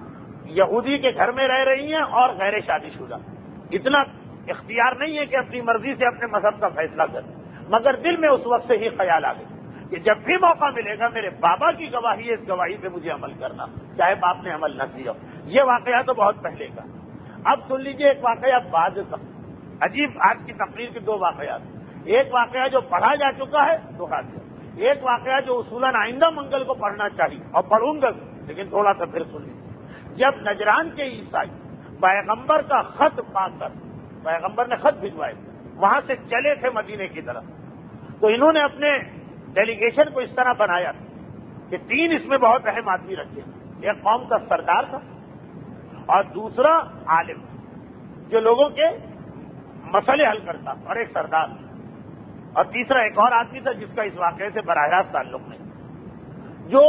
یہودی کے گھر میں رہ رہی ہیں اور غیر شادی شدہ. اتنا اختیار نہیں ہے کہ اپنی مرضی سے اپنے مذہب کا فیصلہ کریں، مگر دل میں اس وقت سے ہی خیال آ گیا کہ جب بھی موقع ملے گا میرے بابا کی گواہی ہے، اس گواہی پہ مجھے عمل کرنا، چاہے باپ نے عمل نہ کیا. یہ واقعہ تو بہت پہلے کا. اب سن لیجیے ایک واقعہ بعد کا عجیب. آج کی تقریر کے دو واقعات. ایک واقعہ جو پڑھا جا چکا ہے دوہرا دیا، ایک واقعہ جو اصولاً آئندہ منگل کو پڑھنا چاہیے اور پڑھوں گا، لیکن تھوڑا سا پھر سن لیجیے. جب نجران کے عیسائی پیغمبر کا خط پا کر، پیغمبر نے خط بھجوائے، وہاں سے چلے تھے مدینے کی طرف، تو انہوں نے اپنے ڈیلیگیشن کو اس طرح بنایا کہ تین اس میں بہت اہم آدمی رکھے. ایک قوم کا سردار تھا اور دوسرا عالم جو لوگوں کے مسئلے حل کرتا، اور ایک سردار، اور تیسرا ایک اور آدمی تھا جس کا اس واقعے سے براہ راست تعلق نہیں. جو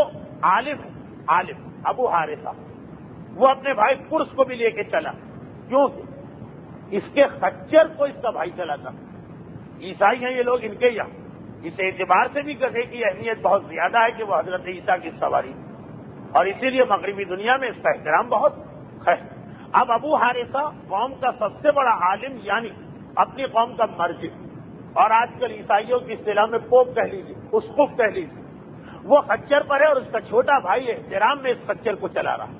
عالم ابو حارثہ، وہ اپنے بھائی قرص کو بھی لے کے چلا. کیوں؟ اس کے خچر کو اس کا بھائی چلاتا. عیسائی ہیں یہ لوگ، ان کے یہاں اس اعتبار سے بھی گدھے کی اہمیت بہت زیادہ ہے کہ وہ حضرت عیسیٰ کی سواری، اور اسی لیے مغربی دنیا میں اس کا احترام بہت ہے. اب ابو حارثہ قوم کا سب سے بڑا عالم، یعنی اپنی قوم کا مرجع، اور آج کل عیسائیوں کی اصطلاح میں پوپ کہہ لیجیے، اسقف کہہ لیجیے، وہ خچر پر ہے اور اس کا چھوٹا بھائی احترام میں اس خچر کو چلا رہا.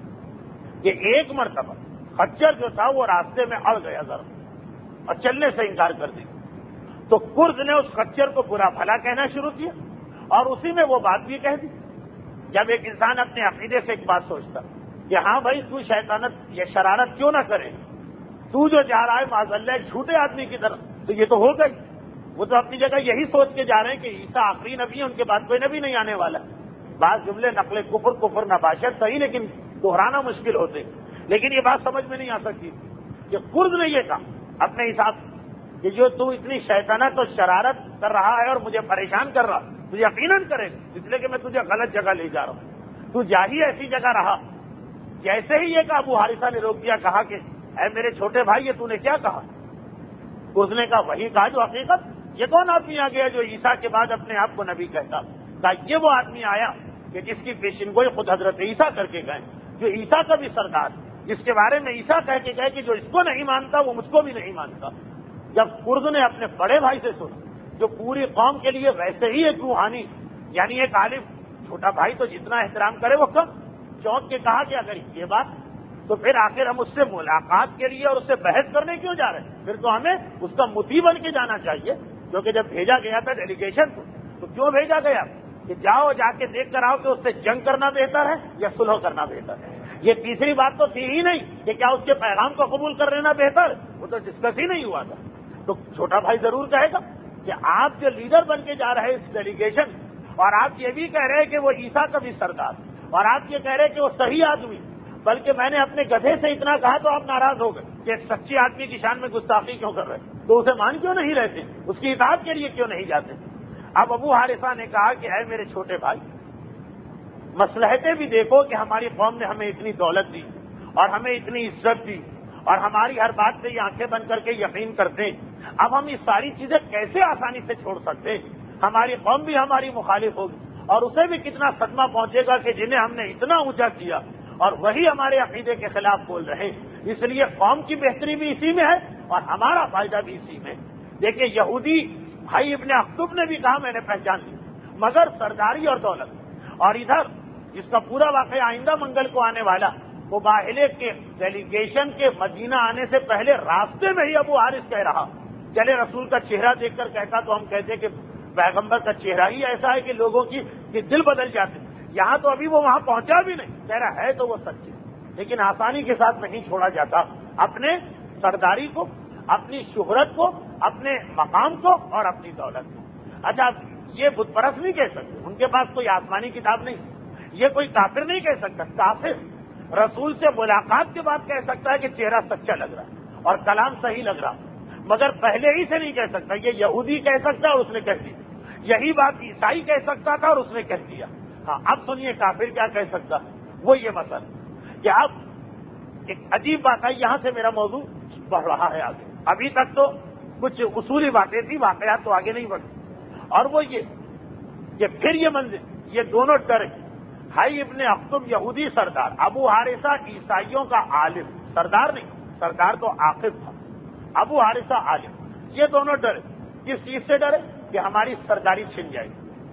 یہ ایک مرتبہ خچر جو تھا وہ راستے میں اڑ گیا ذرا اور چلنے سے انکار کر دیا، تو کرد نے اس خچر کو برا بھلا کہنا شروع کیا اور اسی میں وہ بات بھی کہہ دی. جب ایک انسان اپنے عقیدے سے ایک بات سوچتا کہ ہاں بھائی تو شیطانت یا شرارت کیوں نہ کرے، تو جو جا رہا ہے معاذ اللہ ایک جھوٹے آدمی کی طرف، تو یہ تو ہو گئی. وہ تو اپنی جگہ یہی سوچ کے جا رہے ہیں کہ عیسیٰ آخری نبی ہے، ان کے بعد کوئی نبی نہیں آنے والا. بعض جملے نقل کفر نباشت صحیح لیکن دہرانا مشکل ہوتے. لیکن یہ بات سمجھ میں نہیں آ سکتی کہ کرد نے یہ کہا اپنے حساب سے کہ جو تو اتنی شیطنت اور شرارت کر رہا ہے اور مجھے پریشان کر رہا، تو یقیناً کرے گا، اس لیے کہ میں تجھے غلط جگہ لے جا رہا ہوں. تو جا ہی ایسی جگہ رہا. جیسے ہی یہ کہا ابو حارثہ نے روک دیا، کہا کہ اے میرے چھوٹے بھائی یہ تو نے کیا کہا؟ اس نے کہا وہی کہا جو حقیقت. یہ کون آدمی آ گیا جو عیسیٰ کے بعد اپنے آپ کو نبی کہتا؟ کہا یہ وہ آدمی آیا کہ جس کی پیشن گوئی خود حضرت عیسیٰ کر کے گئے، جو عیسیٰ کا بھی سردار، جس کے بارے میں عیسیٰ کہہ کے گئے کہ جو اس کو نہیں مانتا وہ مجھ کو بھی نہیں مانتا. جب کرد نے اپنے بڑے بھائی سے سنا، جو پوری قوم کے لیے ویسے ہی ایک روحانی یعنی ایک عالم، چھوٹا بھائی تو جتنا احترام کرے وہ کم، چونک کے کہا کہ اگر یہ بات تو پھر آخر ہم اس سے ملاقات کے لیے اور اس سے بحث کرنے کیوں جا رہے ہیں؟ پھر تو ہمیں اس کا مطیع بن کے جانا چاہیے. کیونکہ جب بھیجا گیا تھا ڈیلیگیشن کو، تو کیوں بھیجا گیا کہ جاؤ جا کے دیکھ کر آؤ کہ اس سے جنگ کرنا بہتر ہے یا صلح کرنا بہتر ہے. یہ تیسری بات تو تھی ہی نہیں کہ کیا اس کے پیغام کو قبول کر لینا بہتر، وہ تو ڈسکس ہی نہیں ہوا تھا. تو چھوٹا بھائی ضرور کہے گا کہ آپ جو لیڈر بن کے جا رہے ہیں اس ڈیلیگیشن، اور آپ یہ بھی کہہ رہے ہیں کہ وہ عیسیٰ کا بھی سردار، اور آپ یہ کہہ رہے ہیں کہ وہ صحیح آدمی، بلکہ میں نے اپنے گدھے سے اتنا کہا تو آپ ناراض ہو گئے کہ ایک سچے آدمی کی شان میں گستاخی کیوں کر رہے ہیں، تو اسے مان کیوں نہیں رہتے، اس کی اطاعت کے لیے کیوں نہیں جاتے. اب ابو حارثہ نے کہا کہ اے میرے چھوٹے بھائی، مصلحتیں بھی دیکھو کہ ہماری قوم نے ہمیں اتنی دولت دی اور ہمیں اتنی عزت دی اور ہماری ہر بات پہ یہ آنکھیں بند کر کے یقین کرتے ہیں. اب ہم یہ ساری چیزیں کیسے آسانی سے چھوڑ سکتے ہیں؟ ہماری قوم بھی ہماری مخالف ہوگی اور اسے بھی کتنا صدمہ پہنچے گا کہ جنہیں ہم نے اتنا اونچا کیا اور وہی ہمارے عقیدے کے خلاف بول رہے ہیں. اس لیے قوم کی بہتری بھی اسی میں ہے اور ہمارا فائدہ بھی اسی میں. دیکھیں یہودی بھائی ابن اخطب نے بھی کہا میں نے پہچان لی, مگر سرداری اور دولت. اور ادھر جس کا پورا واقعہ آئندہ منگل کو آنے والا, وہ باہلے کے ڈیلیگیشن کے مدینہ آنے سے پہلے راستے میں ہی ابو حارث کہہ رہا چلے رسول کا چہرہ دیکھ کر کہتا تو ہم کہتے کہ پیغمبر کا چہرہ ہی ایسا ہے کہ لوگوں کی دل بدل جاتے. یہاں تو ابھی وہ وہاں پہنچا بھی نہیں, کہہ رہا ہے تو وہ سچ ہے, لیکن آسانی کے ساتھ نہیں چھوڑا جاتا اپنے سرداری کو, اپنی شہرت کو, اپنے مقام کو اور اپنی دولت کو. اچھا یہ بت پرست نہیں کہہ سکتے, ان کے پاس کوئی آسمانی کتاب نہیں, یہ کوئی کافر نہیں کہہ سکتا. کافر رسول سے ملاقات کے بعد کہہ سکتا ہے کہ چہرہ سچا لگ رہا اور کلام صحیح لگ رہا, مگر پہلے ہی سے نہیں کہہ سکتا. یہ یہودی کہہ سکتا اور اس نے کہہ دیا, یہی بات عیسائی کہہ سکتا تھا اور اس نے کہہ دیا. ہاں اب سنیے کافر کیا کہہ سکتا, وہ یہ مسئلہ کہ اب ایک عجیب بات ہے, یہاں سے میرا موضوع بڑھ رہا ہے آگے. ابھی تک تو کچھ اصولی باتیں تھی, واقعات تو آگے نہیں بڑھے. اور وہ یہ کہ پھر یہ منزل, یہ دونوں ڈرے. بھائی ابن اخطب یہودی سردار, ابو حارثہ عیسائیوں کا عالم, سردار نہیں, سردار تو عاقب تھا, ابو حارثہ عالم. یہ دونوں ڈرے. کس چیز سے ڈرے کہ ہماری سرداری چھن جائے,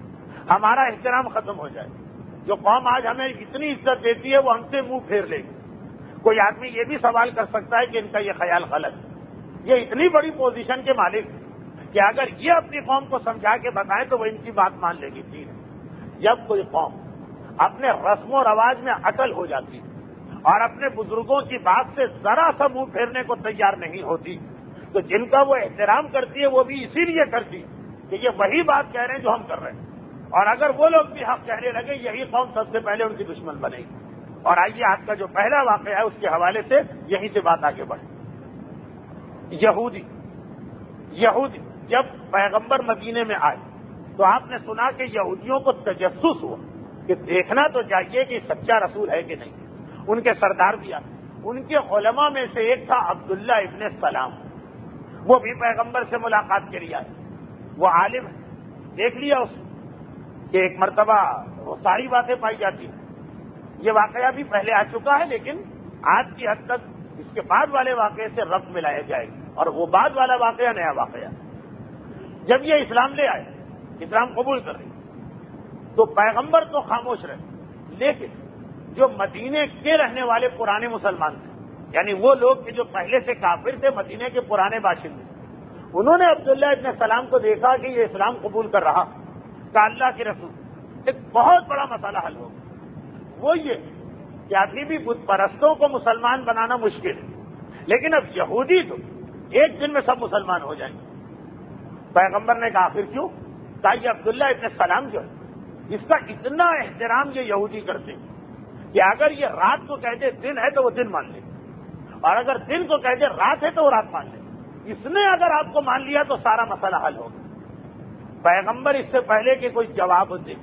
ہمارا احترام ختم ہو جائے. جو قوم آج ہمیں اتنی عزت دیتی ہے وہ ہم سے منہ پھیر لے گی. کوئی آدمی یہ بھی سوال کر سکتا ہے کہ ان کا یہ خیال غلط ہے. یہ اتنی بڑی پوزیشن کے مالک کہ اگر یہ اپنی قوم کو سمجھا کے بتائیں تو وہ ان کی بات مان لے گی. ٹھیک ہے, جب کوئی قوم اپنے رسم و رواج میں اٹل ہو جاتی اور اپنے بزرگوں کی بات سے ذرا سا منہ پھیرنے کو تیار نہیں ہوتی, تو جن کا وہ احترام کرتی ہے وہ بھی اسی لیے کرتی کہ یہ وہی بات کہہ رہے ہیں جو ہم کر رہے ہیں. اور اگر وہ لوگ بھی حق کہنے لگے, یہی قوم سب سے پہلے ان کی دشمن بنے گی. اور آئیے آج کا جو پہلا واقعہ ہے اس کے حوالے سے یہیں سے بات آگے بڑھے. یہودی جب پیغمبر مدینے میں آئے تو آپ نے سنا کہ یہودیوں کو تجسس ہوا کہ دیکھنا تو چاہیے کہ سچا رسول ہے کہ نہیں. ان کے سردار بھی آئے. ان کے علماء میں سے ایک تھا عبداللہ ابن سلام, وہ بھی پیغمبر سے ملاقات کے لیے آئے. وہ عالم ہے, دیکھ لیا اس کہ ایک مرتبہ وہ ساری باتیں پائی جاتی ہیں. یہ واقعہ بھی پہلے آ چکا ہے, لیکن آج کی حد تک اس کے بعد والے واقعے سے ربط ملایا جائے گا, اور وہ بعد والا واقعہ نیا واقعہ. جب یہ اسلام لے آئے, اسلام قبول کر رہے, تو پیغمبر تو خاموش رہے, لیکن جو مدینے کے رہنے والے پرانے مسلمان تھے, یعنی وہ لوگ کہ جو پہلے سے کافر تھے, مدینے کے پرانے باشندے, انہوں نے عبداللہ ابن سلام کو دیکھا کہ یہ اسلام قبول کر رہا, کہ اللہ کے رسول, ایک بہت بڑا مسئلہ حل ہوگا. وہ یہ کہ ابھی بھی بت پرستوں کو مسلمان بنانا مشکل ہے, لیکن اب یہودی تو ایک دن میں سب مسلمان ہو جائیں گے. پیغمبر نے کہا آخر کیوں؟ کہا یہ عبداللہ ابن سلام جو ہے, اس کا اتنا احترام یہ یہودی کرتے ہیں کہ اگر یہ رات کو کہہ دے دن ہے تو وہ دن مان لے, اور اگر دن کو کہہ دے رات ہے تو وہ رات مان لے. اس نے اگر آپ کو مان لیا تو سارا مسئلہ حل ہوگا. پیغمبر اس سے پہلے کہ کوئی جواب دے,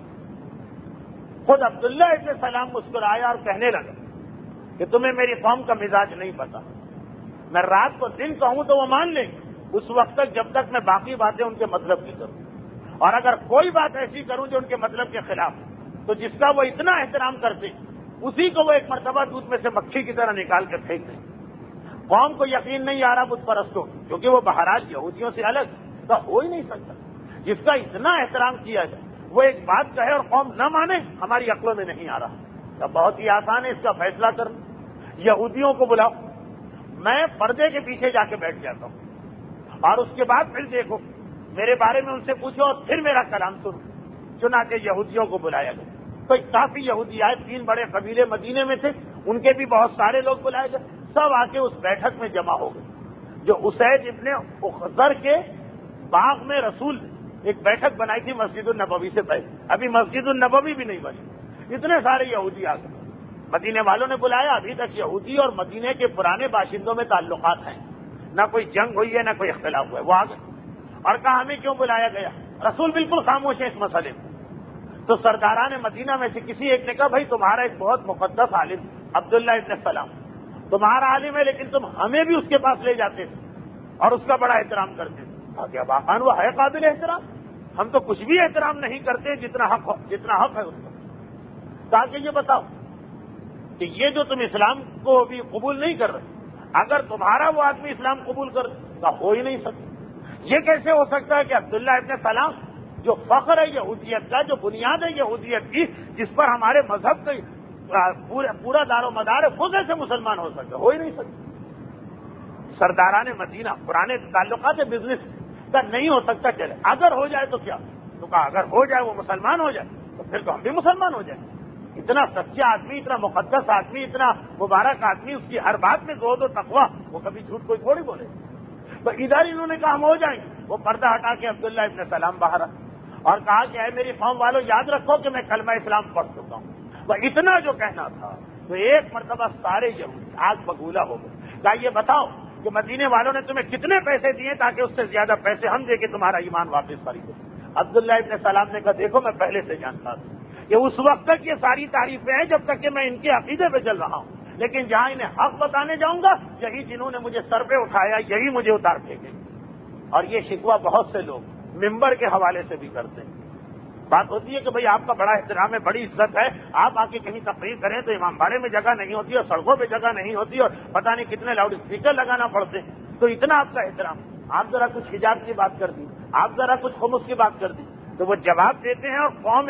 خود عبداللہ ابن سلام مسکرایا اور کہنے لگا کہ تمہیں میری قوم کا مزاج نہیں پتا, میں رات کو دن کہوں تو وہ مان لیں گے اس وقت تک جب تک میں باقی باتیں ان کے مطلب کی کروں, اور اگر کوئی بات ایسی کروں جو ان کے مطلب کے خلاف, تو جس کا وہ اتنا احترام کرتے اسی کو وہ ایک مرتبہ دودھ میں سے مکھی کی طرح نکال کر پھینک دیں. قوم کو یقین نہیں آ رہا بت پرستوں, کیونکہ وہ بہرحال یہودیوں سے الگ تو ہو ہی نہیں سکتا. جس کا اتنا احترام کیا جائے وہ ایک بات کہے اور قوم نہ مانے, ہماری عقلوں میں نہیں آ رہا. تو بہت ہی آسان ہے اس کا فیصلہ کرنا. یہودیوں کو بلاؤ, میں پردے کے پیچھے جا کے بیٹھ جاتا ہوں, اور اس کے بعد پھر دیکھو میرے بارے میں ان سے پوچھو اور پھر میرا کلام سنو. چنانچہ یہودیوں کو بلایا گیا. تو کافی یہودی آئے, 3 بڑے قبیلے مدینے میں تھے, ان کے بھی بہت سارے لوگ بلائے گئے. سب آ کے اس بیٹھک میں جمع ہو گئے. جو اسید ابن اخضر کے باغ میں رسول نے ایک بیٹھک بنائی تھی مسجد النبوی سے پہلے, ابھی مسجد النبوی بھی نہیں بنی, اتنے سارے یہودی آ گئے. مدینے والوں نے بلایا. ابھی تک یہودی اور مدینے کے پرانے باشندوں میں تعلقات ہیں, نہ کوئی جنگ ہوئی ہے نہ کوئی اختلاف ہوا ہے. وہ آ گئے اور کہا ہمیں کیوں بلایا گیا؟ رسول بالکل خاموش ہے اس مسئلے میں. تو سرداران مدینہ میں سے کسی ایک نے کہا بھائی تمہارا ایک بہت مقدس عالم عبداللہ ابن سلام, تمہارا عالم ہے, لیکن تم ہمیں بھی اس کے پاس لے جاتے تھے اور اس کا بڑا احترام کرتے تھے. کیا باقان وہ ہے قابل احترام؟ ہم تو کچھ بھی احترام نہیں کرتے جتنا حق ہے اس کا. تاکہ یہ بتاؤ کہ یہ جو تم اسلام کو بھی قبول نہیں کر رہے، اگر تمہارا وہ آدمی اسلام قبول کر تو ہو ہی نہیں سکتا۔ یہ کیسے ہو سکتا ہے کہ عبداللہ ابن سلام جو فخر ہے یہودیت کا، جو بنیاد ہے یہودیت کی، جس پر ہمارے مذہب کا پورا دار و مدار ہے، وہ کیسے مسلمان ہو سکتا؟ ہو ہی نہیں سکتا۔ سرداران مدینہ پرانے تعلقات بزنس کا نہیں ہو سکتا، چلے اگر ہو جائے تو کیا؟ تو کہا اگر ہو جائے وہ مسلمان ہو جائے تو پھر تو ہم بھی مسلمان ہو جائیں۔ اتنا سچا آدمی، اتنا مقدس آدمی، اتنا مبارک آدمی، اس کی ہر بات میں زہد و تقویٰ، وہ کبھی جھوٹ کوئی تھوڑی بولے۔ تو ادھر انہوں نے کہا ہم ہو جائیں گے، وہ پردہ ہٹا کے عبداللہ ابن سلام باہر اور کہا کہ اے میری قوم والوں، یاد رکھو کہ میں کلمہ اسلام پڑھ چکا ہوں۔ وہ اتنا جو کہنا تھا تو ایک مرتبہ سارے یہودی آگ بگولا ہو گئے۔ کہا یہ بتاؤ کہ مدینے والوں نے تمہیں کتنے پیسے دیے تاکہ اس سے زیادہ پیسے ہم دے کے تمہارا ایمان واپس خریدیں؟ عبداللہ ابن سلام نے کہا دیکھو میں پہلے سے جانتا تھا کہ اس وقت تک یہ ساری تعریفیں ہیں جب تک کہ میں ان کے عقیدے پہ چل رہا ہوں، لیکن جہاں انہیں حق بتانے جاؤں گا یہی جنہوں نے مجھے سر پہ اٹھایا یہی مجھے اتار پھینکیں۔ اور یہ شکوہ بہت سے لوگ ممبر کے حوالے سے بھی کرتے ہیں۔ بات ہوتی ہے کہ بھئی آپ کا بڑا احترام ہے، بڑی عزت ہے، آپ آ کے کہیں تقریر کریں تو امام باڑے میں جگہ نہیں ہوتی اور سڑکوں پہ جگہ نہیں ہوتی اور پتہ نہیں کتنے لاؤڈ اسپیکر لگانا پڑتے ہیں، تو اتنا آپ کا احترام، آپ ذرا کچھ حجاب کی بات کر دی، آپ ذرا کچھ خمس کی بات کر دی، تو وہ جواب دیتے ہیں۔ اور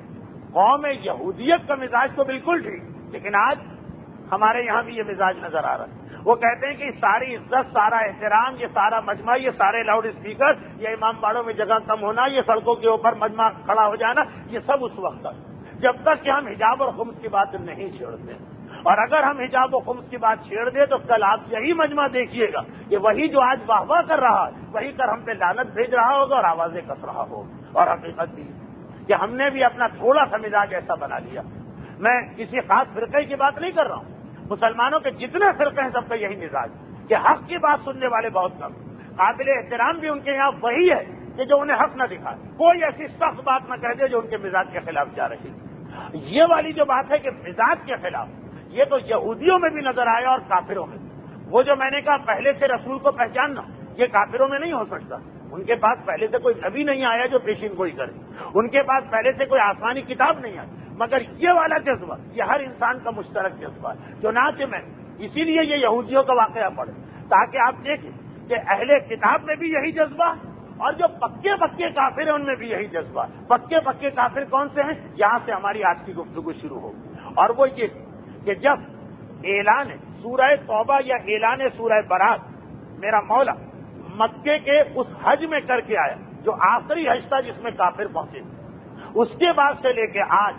قوم یہودیت کا مزاج تو بالکل ٹھیک، لیکن آج ہمارے یہاں بھی یہ مزاج نظر آ رہا ہے۔ وہ کہتے ہیں کہ ساری عزت، سارا احترام، یہ سارا مجمع، یہ سارے لاؤڈ اسپیکر، یہ امام باڑوں میں جگہ کم ہونا، یہ سڑکوں کے اوپر مجمع کھڑا ہو جانا، یہ سب اس وقت تک جب تک کہ ہم حجاب اور خمس کی بات نہیں چھیڑتے۔ اور اگر ہم حجاب و خمس کی بات چھیڑ دیں تو کل آپ یہی مجمع دیکھیے گا کہ وہی جو آج واہ واہ کر رہا ہے وہی کر ہم پہ لعنت بھیج رہا ہوگا اور آوازیں کس رہا ہوگا۔ اور حقیقت بھی کہ ہم نے بھی اپنا تھوڑا سا مزاج ایسا بنا لیا۔ میں کسی خاص فرقے کی بات نہیں کر رہا ہوں، مسلمانوں کے جتنے فرقے ہیں سب کا یہی مزاج کہ حق کی بات سننے والے بہت کم، قابل احترام بھی ان کے یہاں وہی ہے کہ جو انہیں حق نہ دکھائے، کوئی ایسی سخت بات نہ کہہ دے جو ان کے مزاج کے خلاف جا رہی۔ یہ والی جو بات ہے کہ مزاج کے خلاف، یہ تو یہودیوں میں بھی نظر آیا اور کافروں میں۔ وہ جو میں نے کہا پہلے سے رسول کو پہچاننا، یہ کافروں میں نہیں ہو سکتا۔ ان کے پاس پہلے سے کوئی نبی نہیں آیا جو پیشین گوئی کرے، ان کے پاس پہلے سے کوئی آسمانی کتاب نہیں آئی، مگر یہ والا جذبہ یہ ہر انسان کا مشترک جذبہ ہے۔ چنانچہ میں اسی لیے یہ یہودیوں کا واقعہ پڑھے تاکہ آپ دیکھیں کہ اہل کتاب میں بھی یہی جذبہ اور جو پکے پکے کافر ہیں ان میں بھی یہی جذبہ۔ پکے پکے کافر کون سے ہیں؟ یہاں سے ہماری آج کی گفتگو شروع ہوگی، اور وہ یہ کہ جب اعلان سورہ توبہ یا اعلان سورہ برات میرا مولا مکے کے اس حج میں کر کے آیا جو آخری حج تھا جس میں کافر پہنچے، اس کے بعد سے لے کے آج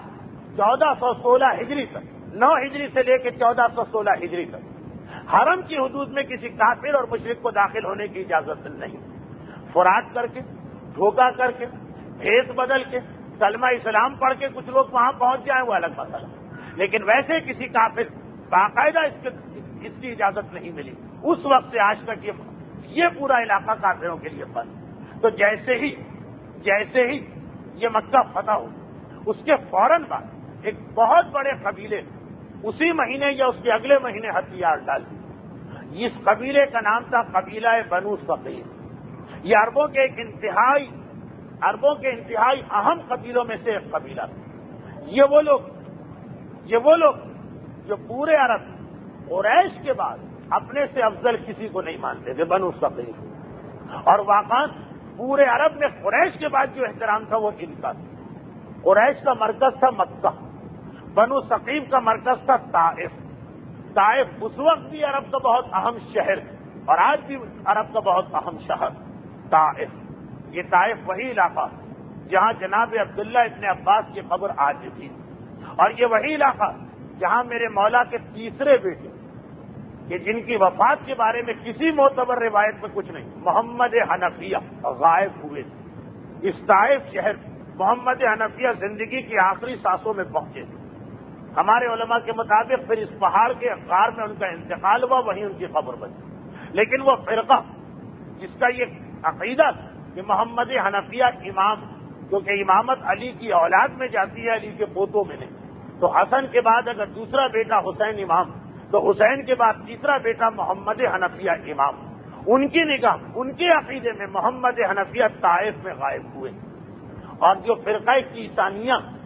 1416 ہجری تک، 9 ہجری سے لے کے 1416 ہجری تک حرم کی حدود میں کسی کافر اور مشرک کو داخل ہونے کی اجازت نہیں۔ فراد کر کے، دھوکہ کر کے، بھیس بدل کے، کلمہ اسلام پڑھ کے کچھ لوگ وہاں پہنچ جائیں وہ الگ مسئلہ، لیکن ویسے کسی کافر باقاعدہ اس کی اجازت نہیں ملی۔ اس وقت سے آج تک یہ پورا علاقہ کافروں کے لیے بند۔ تو جیسے ہی یہ مکہ فتح ہو اس کے فوراً بعد ایک بہت بڑے قبیلے اسی مہینے یا اس کے اگلے مہینے ہتھیار ڈال دی۔ اس قبیلے کا نام تھا قبیلہ بنو ثقیف۔ یہ عربوں کے انتہائی اہم قبیلوں میں سے ایک قبیلہ تھا۔ یہ وہ لوگ جو پورے عرب قریش کے بعد اپنے سے افضل کسی کو نہیں مانتے تھے، بنو ثقیف۔ اور واقعات پورے عرب میں قریش کے بعد جو احترام تھا وہ ان کا تھا۔ قریش کا مرکز تھا مکہ، بنو ثقیف کا مرکز تھا طائف۔ طائف اس وقت بھی عرب کا بہت اہم شہر اور آج بھی عرب کا بہت اہم شہر طائف۔ یہ طائف وہی علاقہ جہاں جناب عبداللہ ابن عباس کی قبر آج تھی، اور یہ وہی علاقہ جہاں میرے مولا کے تیسرے بیٹے کہ جن کی وفات کے بارے میں کسی معتبر روایت میں کچھ نہیں، محمد حنفیہ غائب ہوئے تھے۔ اس طائف شہر محمد حنفیہ زندگی کی آخری سانسوں میں پہنچے تھے۔ ہمارے علماء کے مطابق پھر اس پہاڑ کے غار میں ان کا انتقال ہوا، وہیں ان کی قبر بنی۔ لیکن وہ فرقہ جس کا یہ عقیدہ تھا کہ محمد حنفیہ امام، کیونکہ امامت علی کی اولاد میں جاتی ہے، علی کے پوتوں میں نہیں، تو حسن کے بعد اگر دوسرا بیٹا حسین امام تو حسین کے بعد تیسرا بیٹا محمد حنفیہ امام۔ ان کی نگاہ، ان کے عقیدے میں محمد حنفیہ طائف میں غائب ہوئے، اور جو فرقہ کیسانیہ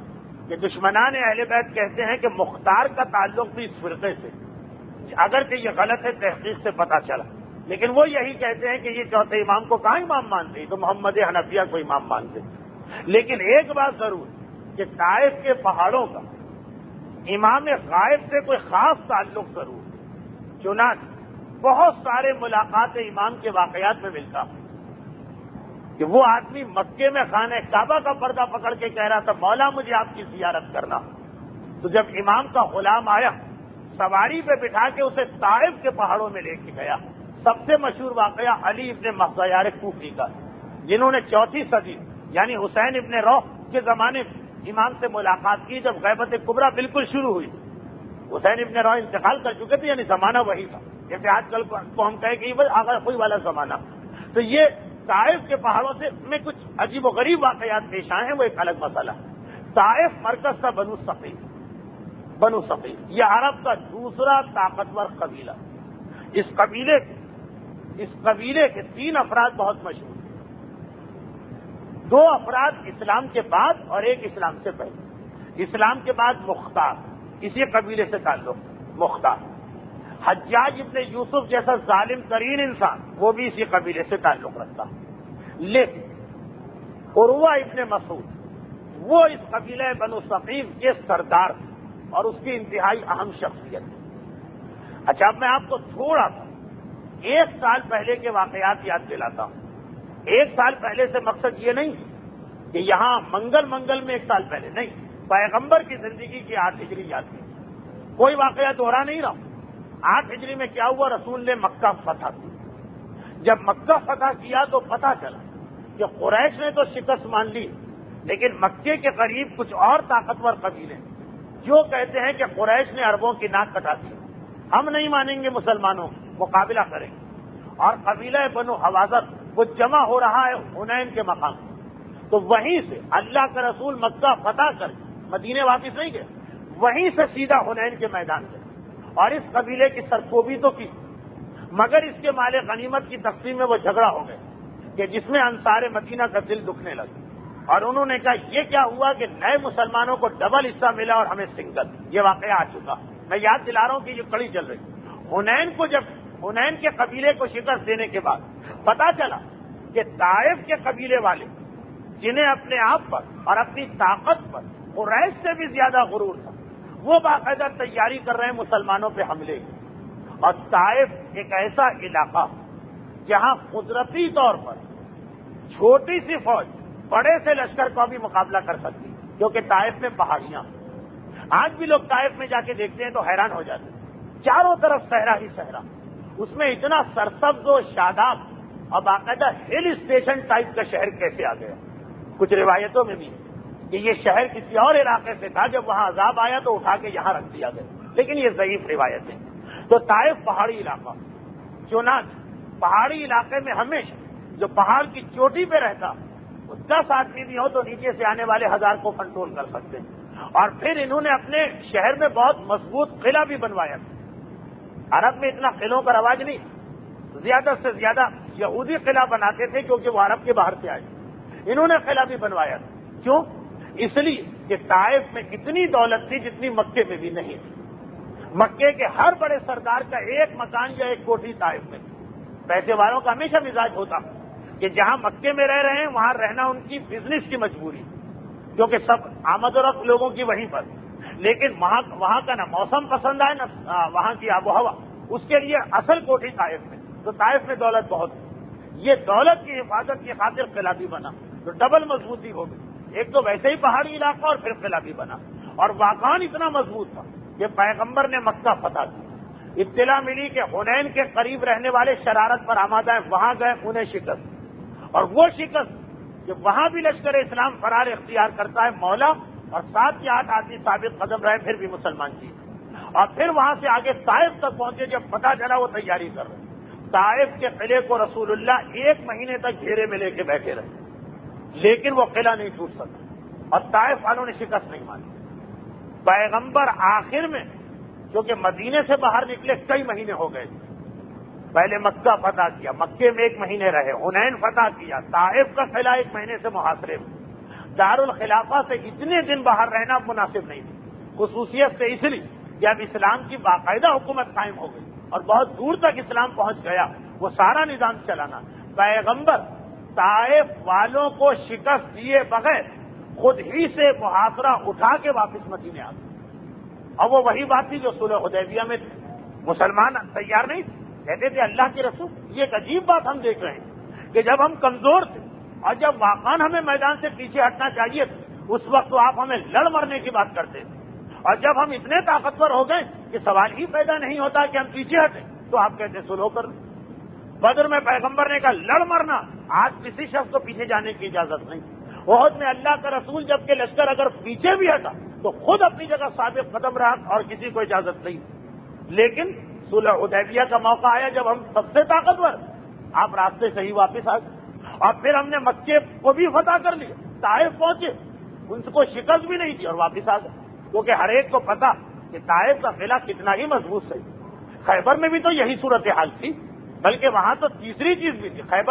کہ دشمنان اہل بیت کہتے ہیں کہ مختار کا تعلق بھی اس فرقے سے، اگرچہ یہ غلط ہے، تحقیق سے پتہ چلا، لیکن وہ یہی کہتے ہیں کہ یہ چوتھے امام کو کہاں امام مانتے، تو محمد حنفیہ کو امام مانتے۔ لیکن ایک بات ضرور کہ طائف کے پہاڑوں کا امام غائب سے کوئی خاص تعلق ضرور ہے، چنانچہ بہت سارے ملاقات امام کے واقعات میں ملتا ہے کہ وہ آدمی مکے میں خانہ کعبہ کا پردہ پکڑ کے کہہ رہا تھا مولا مجھے آپ کی زیارت کرنا، تو جب امام کا غلام آیا سواری پہ بٹھا کے اسے طائف کے پہاڑوں میں لے کے گیا۔ سب سے مشہور واقعہ علی ابن مخزیار کوفی کا، جنہوں نے 4 صدی یعنی حسین ابن روح کے زمانے میں امام سے ملاقات کی جب غیبت کبریٰ بالکل شروع ہوئی۔ حسین ابن روح انتقال کر چکے تھے، یعنی زمانہ وہی تھا، جیسے آج کل کو ہم کہیں کہ یہ آغا کوئی والا زمانہ۔ تو یہ طائف کے پہاڑوں سے میں کچھ عجیب و غریب واقعات پیش آئے ہیں، وہ ایک الگ مسئلہ ہے۔ طائف مرکز تھا بنو ثقیف، یہ عرب کا دوسرا طاقتور قبیلہ۔ اس قبیلے کے 3 افراد بہت مشہور ہیں، 2 افراد اسلام کے بعد اور ایک اسلام سے پہلے۔ اسلام کے بعد مختار، اسی قبیلے سے تعلق مختار۔ حجاج ابن یوسف جیسا ظالم ترین انسان وہ بھی اسی قبیلے سے تعلق رکھتا، لیکن عروہ ابن مسعود وہ اس قبیلہ بنو ثقیف کے سردار تھے اور اس کی انتہائی اہم شخصیت تھی۔ اچھا، اب میں آپ کو تھوڑا سا 1 سال پہلے کے واقعات یاد دلاتا ہوں۔ 1 سال پہلے سے مقصد یہ نہیں کہ یہاں منگل میں 1 سال پہلے نہیں، پیغمبر کی زندگی کی 8 ہجری یاد کی، کوئی واقعہ دوہرا نہیں رہا۔ 8 ہجری میں کیا ہوا؟ رسول نے مکہ فتح کی۔ جب مکہ فتح کیا تو پتہ چلا کہ قریش نے تو شکست مان لی، لیکن مکے کے قریب کچھ اور طاقتور قبیلے جو کہتے ہیں کہ قریش نے عربوں کی ناک کٹا دی، ہم نہیں مانیں گے، مسلمانوں مقابلہ کریں گے۔ اور قبیلہ بنو حوازن وہ جمع ہو رہا ہے حنین کے مقام، تو وہیں سے اللہ کا رسول مکہ فتح کر مدینے واپس نہیں گئے، وہیں سے سیدھا حنین کے میدان گئے اور اس قبیلے کی سرکوبی تو کی، مگر اس کے مال غنیمت کی تقسیم میں وہ جھگڑا ہو گیا کہ جس میں انصار مدینہ کا دل دکھنے لگا، اور انہوں نے کہا یہ کیا ہوا کہ نئے مسلمانوں کو ڈبل حصہ ملا اور ہمیں سنگل۔ یہ واقعہ آ چکا، میں یاد دلا رہا ہوں کہ یہ کڑی چل رہی۔ جب حنین کے قبیلے کو شکست دینے کے بعد پتا چلا کہ طائف کے قبیلے والے جنہیں اپنے آپ پر اور اپنی طاقت پر قریش سے بھی زیادہ غرور تھا، وہ باقاعدہ تیاری کر رہے ہیں مسلمانوں پہ حملے کی۔ اور طائف ایک ایسا علاقہ جہاں قدرتی طور پر چھوٹی سی فوج بڑے سے لشکر کا بھی مقابلہ کر سکتی، کیونکہ طائف میں پہاڑیاں، آج بھی لوگ طائف میں جا کے دیکھتے ہیں تو حیران ہو جاتے ہیں، چاروں طرف صحرا ہی صحرا، اس میں اتنا سرسبز و شاداب اور باقاعدہ ہل اسٹیشن ٹائپ کا شہر کیسے آ گیا؟ کچھ روایتوں میں بھی کہ یہ شہر کسی اور علاقے سے تھا، جب وہاں عذاب آیا تو اٹھا کے یہاں رکھ دیا گیا، لیکن یہ ضعیف روایت ہے۔ تو طائف پہاڑی علاقہ، چنانچہ پہاڑی علاقے میں ہمیشہ جو پہاڑ کی چوٹی پہ رہتا وہ 10 آدمی بھی ہو تو نیچے سے آنے والے 1000 کو کنٹرول کر سکتے ہیں۔ اور پھر انہوں نے اپنے شہر میں بہت مضبوط قلعہ بھی بنوایا تھا۔ عرب میں اتنا قلعوں کا رواج نہیں، زیادہ سے زیادہ یہودی قلعہ بناتے تھے کیونکہ وہ عرب کے باہر سے آئے، انہوں نے قلعہ بھی بنوایا تھا۔ کیوں؟ اس لیے کہ طائف میں اتنی دولت تھی جتنی مکے میں بھی نہیں تھی۔ مکے کے ہر بڑے سردار کا ایک مکان یا ایک کوٹھی طائف میں تھی۔ پیسے والوں کا ہمیشہ مزاج ہوتا کہ جہاں مکے میں رہ رہے ہیں وہاں رہنا ان کی بزنس کی مجبوری، کیونکہ سب آمد و رفت لوگوں کی وہیں پر، لیکن وہاں کا نہ موسم پسند آئے نہ وہاں کی آب و ہوا، اس کے لیے اصل کوٹھی طائف میں، تو طائف میں دولت بہت تھی۔ یہ دولت کی حفاظت کی خاطر قلعہ بھی بنا، تو ڈبل مضبوطی ہو گئی، ایک تو ویسے ہی پہاڑی علاقہ اور پھر قلعہ بھی بنا، اور واقعان اتنا مضبوط تھا کہ پیغمبر نے مکہ فتح کی۔ اطلاع ملی کہ حنین کے قریب رہنے والے شرارت پر آمادہ ہیں، وہاں گئے، انہیں شکست، اور وہ شکست کہ وہاں بھی لشکر اسلام فرار اختیار کرتا ہے، مولا اور 7 یا 8 آدمی ثابت قدم رہے، پھر بھی مسلمان جیتے، اور پھر وہاں سے آگے طائف تک پہنچے، جب پتہ چلا وہ تیاری کر رہے۔ طائف کے قلعے کو رسول اللہ 1 مہینے تک گھیرے میں لے کے بیٹھے رہے، لیکن وہ قلعہ نہیں ٹوٹ سکا اور طائف والوں نے شکست نہیں مانی۔ پیغمبر آخر میں کیونکہ مدینے سے باہر نکلے کئی مہینے ہو گئے، پہلے مکہ فتح کیا، مکے میں 1 مہینے رہے، حنین فتح کیا، طائف کا قلعہ 1 مہینے سے محاصرے میں، دارالخلافہ سے اتنے دن باہر رہنا مناسب نہیں تھا، خصوصیت سے اس لیے کہ اب اسلام کی باقاعدہ حکومت قائم ہو گئی اور بہت دور تک اسلام پہنچ گیا، وہ سارا نظام چلانا۔ پیغمبر طائف والوں کو شکست دیے بغیر خود ہی سے محاصرہ اٹھا کے واپس مدینے آ گئے، اور وہ وہی بات تھی جو صلح حدیبیہ میں تھی۔ مسلمان تیار نہیں تھے، کہتے تھے اللہ کے رسول، یہ ایک عجیب بات ہم دیکھ رہے ہیں کہ جب ہم کمزور تھے اور جب واقعاً ہمیں میدان سے پیچھے ہٹنا چاہیے تھا، اس وقت تو آپ ہمیں لڑ مرنے کی بات کرتے تھے، اور جب ہم اتنے طاقتور ہو گئے کہ سوال ہی پیدا نہیں ہوتا کہ ہم پیچھے ہٹیں تو آپ کہتے سلو کر لیں۔ بدر میں پیغمبر نے کہا لڑ مرنا، آج کسی شخص کو پیچھے جانے کی اجازت نہیں۔ احد میں اللہ کا رسول جبکہ لشکر اگر پیچھے بھی ہٹا تو خود اپنی جگہ ثابت قدم رہا اور کسی کو اجازت نہیں۔ لیکن صلح حدیبیہ کا موقع آیا جب ہم سب سے طاقتور، آپ راستے سے ہی واپس آ گئے، اور پھر ہم نے مکے کو بھی فتح کر لیا، طائف پہنچے، ان کو شکست بھی نہیں دی اور واپس آ گئے، کیونکہ ہر ایک کو پتا کہ طائف کا قلعہ کتنا ہی مضبوط ہے۔ خیبر میں بھی تو یہی صورتحال تھی، بلکہ وہاں تو تیسری چیز بھی تھی۔ خیبر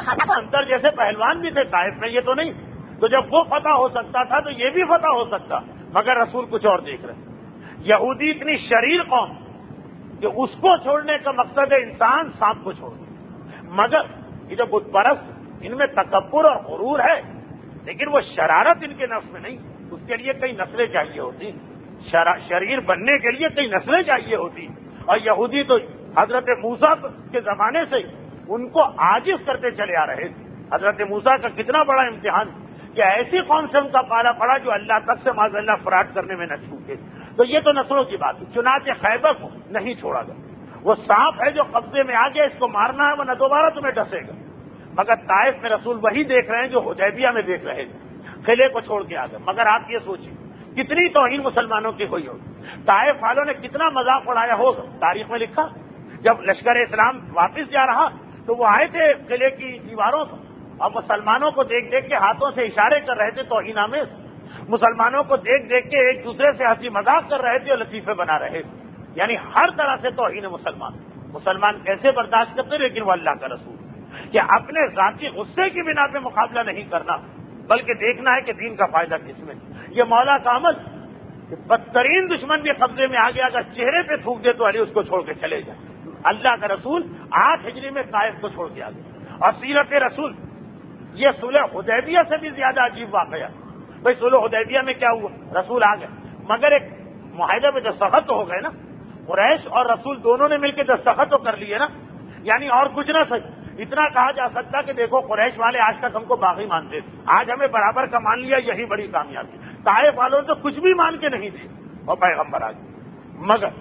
اندر جیسے پہلوان بھی تھے طائف میں، یہ تو نہیں، تو جب وہ فتح ہو سکتا تھا تو یہ بھی فتح ہو سکتا، مگر رسول کچھ اور دیکھ رہے. یہودی اتنی شریر قوم کہ اس کو چھوڑنے کا مقصد ہے انسان سانپ کو چھوڑنا، مگر یہ جو بت پرست ان میں تکبر اور غرور ہے، لیکن وہ شرارت ان کے نفس میں نہیں. اس کے لیے کئی نسلیں چاہیے ہوتی، شریر بننے کے لیے کئی نسلیں چاہیے ہوتی. اور یہودی تو حضرت موسیٰ کے زمانے سے ان کو عاجز کرتے چلے آ رہے تھے. حضرت موسیٰ کا کتنا بڑا امتحان کہ ایسی قوم سے ان کا پالا پڑا جو اللہ تک سے معاذ اللہ فراڈ کرنے میں نہ چوکے. تو یہ تو نسلوں کی بات ہے. چنانچہ خیبر کو نہیں چھوڑا گیا. وہ سانپ ہے جو قبضے میں آ گیا، اس کو مارنا ہے، وہ نہ دوبارہ تمہیں ڈسے گا. مگر طائف میں رسول وہی دیکھ رہے ہیں جو حدیبیہ میں دیکھ رہے تھے، قلعے کو چھوڑ کے آ گئے. مگر آپ یہ سوچیں کتنی توہین مسلمانوں کی ہوئی ہوگی. طائف والوں نے کتنا مذاق اڑایا ہوگا. تاریخ میں لکھا جب لشکر اسلام واپس جا رہا تو وہ آئے تھے قلعے کی دیواروں سے اور مسلمانوں کو دیکھ دیکھ کے ہاتھوں سے اشارے کر رہے تھے توہین آمیز. مسلمانوں کو دیکھ دیکھ کے ایک دوسرے سے ہنسی مذاق کر رہے تھے اور لطیفے بنا رہے تھے. یعنی ہر طرح سے توہین مسلمان کیسے برداشت کرتے. لیکن وہ اللہ کا رسول کہ اپنے ذاتی غصے کی بنا پہ مقابلہ نہیں کرنا، بلکہ دیکھنا ہے کہ دین کا فائدہ کس میں. یہ مولا کا عمل کہ بدترین دشمن بھی قبضے میں آ گیا، اگر چہرے پہ تھوک دے تو علی اس کو چھوڑ کے چلے جائے. اللہ کا رسول 8 ہجری میں طائف کو چھوڑ کے آ گیا. اور سیرت رسول یہ صلح حدیبیہ سے بھی زیادہ عجیب واقعہ. بھائی صلح حدیبیہ میں کیا ہوا؟ رسول آ گئے، مگر ایک معاہدے پہ دستخط تو ہو گئے نا. قریش اور رسول دونوں نے مل کے دستخط تو کر لیے نا. یعنی اور کچھ نہ سچ اتنا کہا جا سکتا کہ دیکھو قریش والے آج تک ہم کو باغی مانتے تھے، آج ہمیں برابر کا مان لیا، یہی بڑی کامیابی. طائف والوں نے تو کچھ بھی مان کے نہیں تھے اور پیغمبر آ گئے. مگر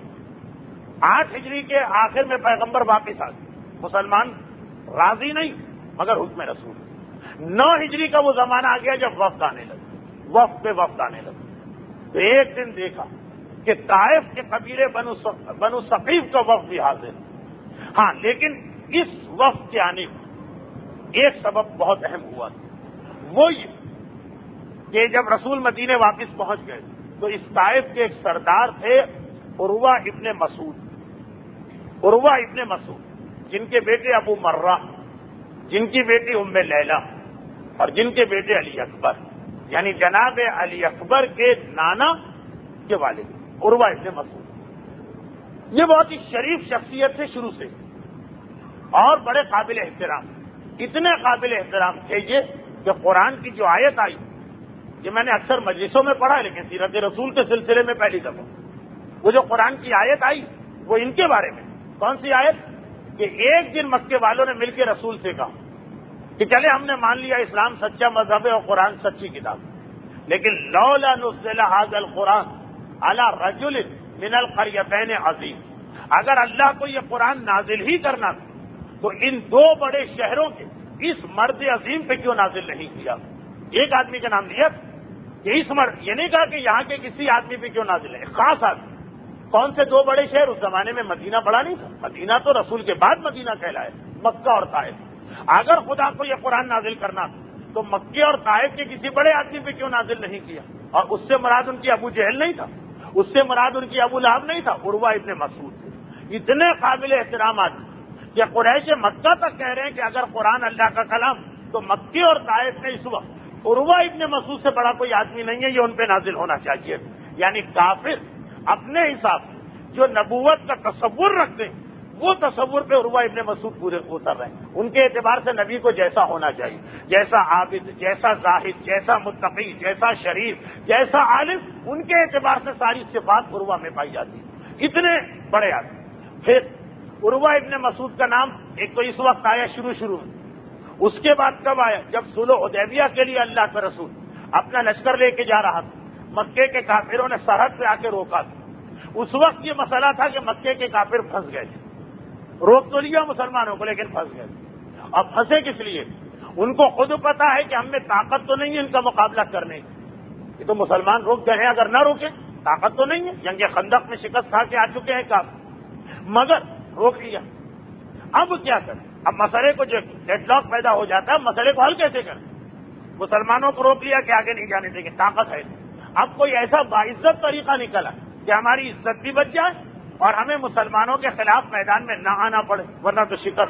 8 ہجری کے آخر میں پیغمبر واپس آ گئے. مسلمان راضی نہیں مگر حکم رسول. 9 ہجری کا وہ زمانہ آ گیا جب وفد آنے لگے، وفد پہ وفد آنے لگے. تو ایک دن دیکھا کہ طائف کے قبیلے بنو ثقیف کا وفد بھی حاضر. ہاں لیکن اس وفد کے آنے میں ایک سبب بہت اہم ہوا، وہ یہ کہ جب رسول مدینے واپس پہنچ گئے تو اس طائف کے ایک سردار تھے عروہ ابن مسعود، جن کے بیٹے ابو مرہ، جن کی بیٹی ام لیلہ اور جن کے بیٹے علی اکبر، یعنی جناب علی اکبر کے نانا کے والد عروہ ابن مسعود. یہ بہت ہی شریف شخصیت تھے شروع سے اور بڑے قابل احترام. اتنے قابل احترام تھے یہ کہ قرآن کی جو آیت آئی، یہ میں نے اکثر مجلسوں میں پڑھا لیکن سیرت رسول کے سلسلے میں پہلی دفعہ وہ جو قرآن کی آیت آئی وہ ان کے بارے میں. کون سی آیت؟ کہ ایک دن مکے والوں نے مل کے رسول سے کہا کہ چلے ہم نے مان لیا اسلام سچا مذہب ہے اور قرآن سچی کتاب، لیکن لولا نزل هذا القرآن على رجل من القريتين عظیم، اگر اللہ کو یہ قرآن نازل ہی کرنا تھا تو ان 2 بڑے شہروں کے اس مرد عظیم پہ کیوں نازل نہیں کیا؟ ایک آدمی کا نام لیا کہ اس مرد، یہ نہیں کہا کہ یہاں کے کسی آدمی پہ کیوں نازل ہے، خاص آدمی. کون سے 2 بڑے شہر؟ اس زمانے میں مدینہ بڑا نہیں تھا، مدینہ تو رسول کے بعد مدینہ کہلائے، مکہ اور طائف. اگر خدا کو یہ قرآن نازل کرنا تھا تو مکے اور طائف کے کسی بڑے آدمی پہ کیوں نازل نہیں کیا؟ اور اس سے مراد ان کی ابو جہل نہیں تھا، اس سے مراد ان کی ابو لہب نہیں تھا، عروہ ابن مسعود تھے. اتنے قابل احترام آدمی کہ قریش مکہ تک کہہ رہے ہیں کہ اگر قرآن اللہ کا کلام تو مکے اور طائف میں اس وقت عروہ ابن مسعود سے بڑا کوئی آدمی نہیں ہے، یہ ان پہ نازل ہونا چاہیے. یعنی کافر اپنے حساب سے جو نبوت کا تصور رکھتے ہیں وہ تصور پہ عروہ ابن مسعود پورے اتر رہے ہیں. ان کے اعتبار سے نبی کو جیسا ہونا چاہیے، جیسا عابد، جیسا زاہد، جیسا متقی، جیسا شریف، جیسا عالم، ان کے اعتبار سے ساری صفات عروہ میں پائی جاتی ہیں. اتنے بڑے آدمی. پھر عروہ ابن مسعود کا نام ایک تو اس وقت آیا شروع میں، اس کے بعد کب آیا؟ جب صلح حدیبیہ کے لیے اللہ کا رسول اپنا لشکر لے کے جا رہا تھا، مکے کے کافروں نے سرحد پہ آ کے روکا تھا. اس وقت یہ مسئلہ تھا کہ مکے کے کافر پھنس گئے تھے. روک تو لیا مسلمانوں کو لیکن پھنس گئے تھے. اب پھنسے کس لیے؟ ان کو خود پتا ہے کہ ہم میں طاقت تو نہیں ہے ان کا مقابلہ کرنے کی. یہ تو مسلمان روک گئے ہیں، اگر نہ روکیں طاقت تو نہیں ہے. جنگ خندق میں شکست کھا کے آ چکے ہیں کافر، مگر روک لیا. اب کیا کریں؟ اب مسئلے کو جو ڈیڈ لاک پیدا ہو جاتا ہے، مسئلے کو حل کیسے کریں؟ مسلمانوں کو روک لیا کہ آگے نہیں جانے دیں گے، طاقت ہے. اب کوئی ایسا باعزت طریقہ نکلا کہ ہماری عزت بھی بچ جائے اور ہمیں مسلمانوں کے خلاف میدان میں نہ آنا پڑے، ورنہ تو شکست.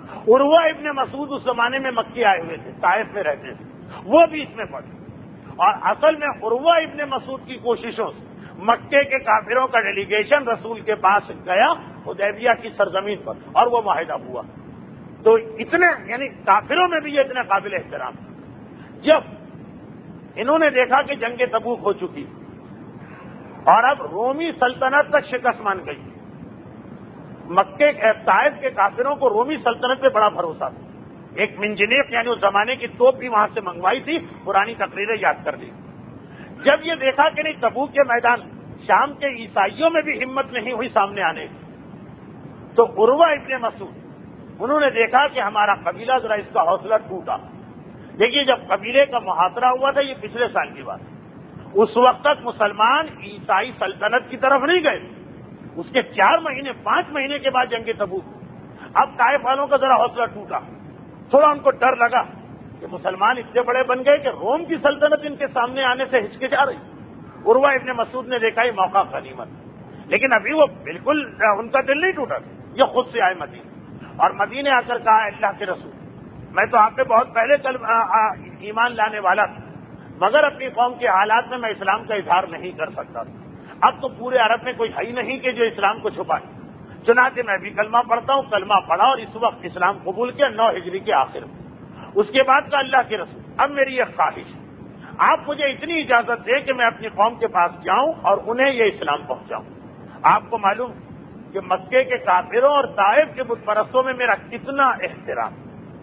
عروہ ابن مسعود اس زمانے میں مکی آئے ہوئے تھے، طائف میں رہتے تھے، وہ بھی اس میں پڑے. اور اصل میں عروہ ابن مسعود کی کوششوں سے مکے کے کافروں کا ڈیلیگیشن رسول کے پاس گیا حدیبیہ کی سرزمین پر، اور وہ معاہدہ ہوا. تو اتنے یعنی کافروں میں بھی یہ اتنے قابل احترام. جب انہوں نے دیکھا کہ جنگ تبوک ہو چکی اور اب رومی سلطنت تک شکست مان گئی، مکے طائف کے کافروں کو رومی سلطنت پہ بڑا بھروسہ تھا. ایک منجنیق یعنی اس زمانے کی توپ بھی وہاں سے منگوائی تھی، پرانی تقریریں یاد کر لی. جب یہ دیکھا کہ نہیں تبوک کے میدان شام کے عیسائیوں میں بھی ہمت نہیں ہوئی سامنے آنے کی، تو عروہ ابن مسعود انہوں نے دیکھا کہ ہمارا قبیلہ ذرا اس کا حوصلہ ٹوٹا. دیکھیے جب قبیلے کا محاصرہ ہوا تھا یہ پچھلے سال کی بات ہے، اس وقت تک مسلمان عیسائی سلطنت کی طرف نہیں گئے. اس کے 4 مہینے 5 مہینے کے بعد جنگ تبوک. اب طائف والوں کا ذرا حوصلہ ٹوٹا، تھوڑا ان کو ڈر لگا کہ مسلمان اتنے بڑے بن گئے کہ روم کی سلطنت ان کے سامنے آنے سے ہچکچا رہی. عروہ ابن مسعود نے دیکھا یہ موقع غنیمت، لیکن ابھی وہ بالکل ان کا دل نہیں ٹوٹا. یہ خود سے آئے مدینے اور مدینے آ کر کہا اللہ کے رسول میں تو آپ پہ بہت پہلے ایمان لانے والا تھا، مگر اپنی قوم کے حالات میں اسلام کا اظہار نہیں کر سکتا. اب تو پورے عرب میں کوئی ہے ہی نہیں کہ جو اسلام کو چھپائے. چنانچہ میں بھی کلمہ پڑھتا ہوں، کلمہ پڑھا اور اس وقت اسلام قبول کیا 9 ہجری کے آخر میں. اس کے بعد کا اللہ کے رسول اب میری ایک خواہش ہے، آپ مجھے اتنی اجازت دیں کہ میں اپنی قوم کے پاس جاؤں اور انہیں یہ اسلام پہنچاؤں. آپ کو معلوم کہ مکے کے کافروں اور طائف کے بت پرستوں میں میرا کتنا احترام.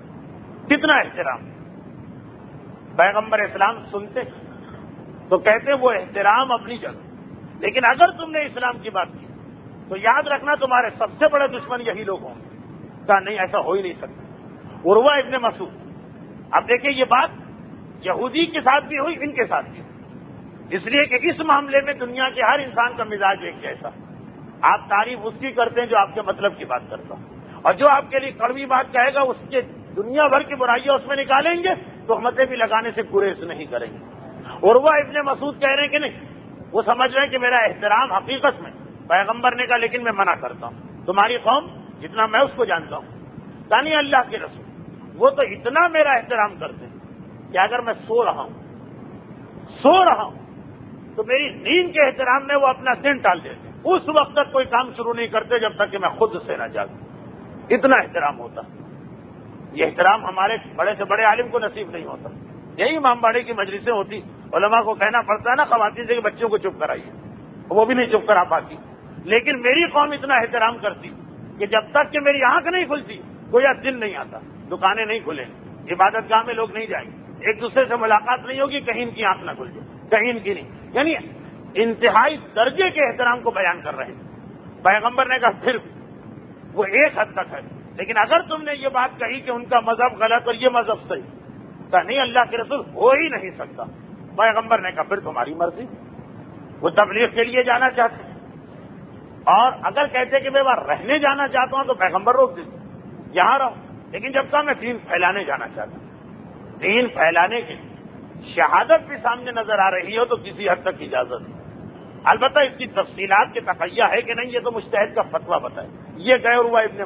پیغمبر اسلام سنتے تو کہتے وہ احترام اپنی جگہ، لیکن اگر تم نے اسلام کی بات کی تو یاد رکھنا تمہارے سب سے بڑے دشمن یہی لوگ ہوں گے. کہا نہیں ایسا ہو ہی نہیں سکتا. عروہ ابن مسعود اب دیکھیں یہ بات یہودی کے ساتھ بھی ہوئی، ان کے ساتھ بھی ہوئی، اس لیے کہ اس معاملے میں دنیا کے ہر انسان کا مزاج ایک جیسا. آپ تعریف اس کی کرتے ہیں جو آپ کے مطلب کی بات کرتا، اور جو آپ کے لیے کڑوی بات کہے گا اس کے دنیا بھر کی برائیاں اس میں نکالیں گے، تہمتیں بھی لگانے سے گریز نہیں کریں گے. عروہ ابن مسعود کہہ رہے ہیں کہ نہیں، وہ سمجھ رہے ہیں کہ میرا احترام حقیقت میں پیغمبر نے کہا لیکن میں منع کرتا ہوں، تمہاری قوم جتنا میں اس کو جانتا ہوں یعنی اللہ کے رسول وہ تو اتنا میرا احترام کرتے ہیں کہ اگر میں سو رہا ہوں تو میری نیند کے احترام میں وہ اپنا دن ٹال دیتے ہیں. اس وقت تک کوئی کام شروع نہیں کرتے جب تک کہ میں خود سے نہ جاگوں. اتنا احترام ہوتا. یہ احترام ہمارے بڑے سے بڑے عالم کو نصیب نہیں ہوتا. یہی امام باڑی کی مجلسیں ہوتی، علماء کو کہنا پڑتا ہے نا خواتین سے کہ بچوں کو چپ کرائیے، وہ بھی نہیں چپ کرا پاتی. لیکن میری قوم اتنا احترام کرتی کہ جب تک کہ میری آنکھ نہیں کھلتی کوئی دن نہیں آتا، دکانیں نہیں کھلیں گی، عبادت گاہ میں لوگ نہیں جائیں گے، ایک دوسرے سے ملاقات نہیں ہوگی، کہیں ان کی آنکھ نہ کھل جائے، کہیں ان کی نہیں. یعنی انتہائی درجے کے احترام کو بیان کر رہے ہیں. پیغمبر نے کہا پھر وہ ایک حد تک ہے، لیکن اگر تم نے یہ بات کہی کہ ان کا مذہب غلط اور یہ مذہب صحیح، تو نہیں اللہ کے رسول ہو ہی نہیں سکتا. پیغمبر نے کہا پھر تمہاری مرضی. وہ تبلیغ کے لیے جانا چاہتے ہیں اور اگر کہتے کہ میں وہاں رہنے جانا چاہتا ہوں تو پیغمبر روک دیتے یہاں رہو، لیکن جب تک میں دین پھیلانے جانا چاہتا ہوں، دین پھیلانے کے شہادت بھی سامنے نظر آ رہی ہو تو کسی حد تک اجازت ہے. البتہ اس کی تفصیلات کے تقیہ ہے کہ نہیں یہ تو مجتہد کا فتویٰ بتائے. یہ گئے عروہ ابن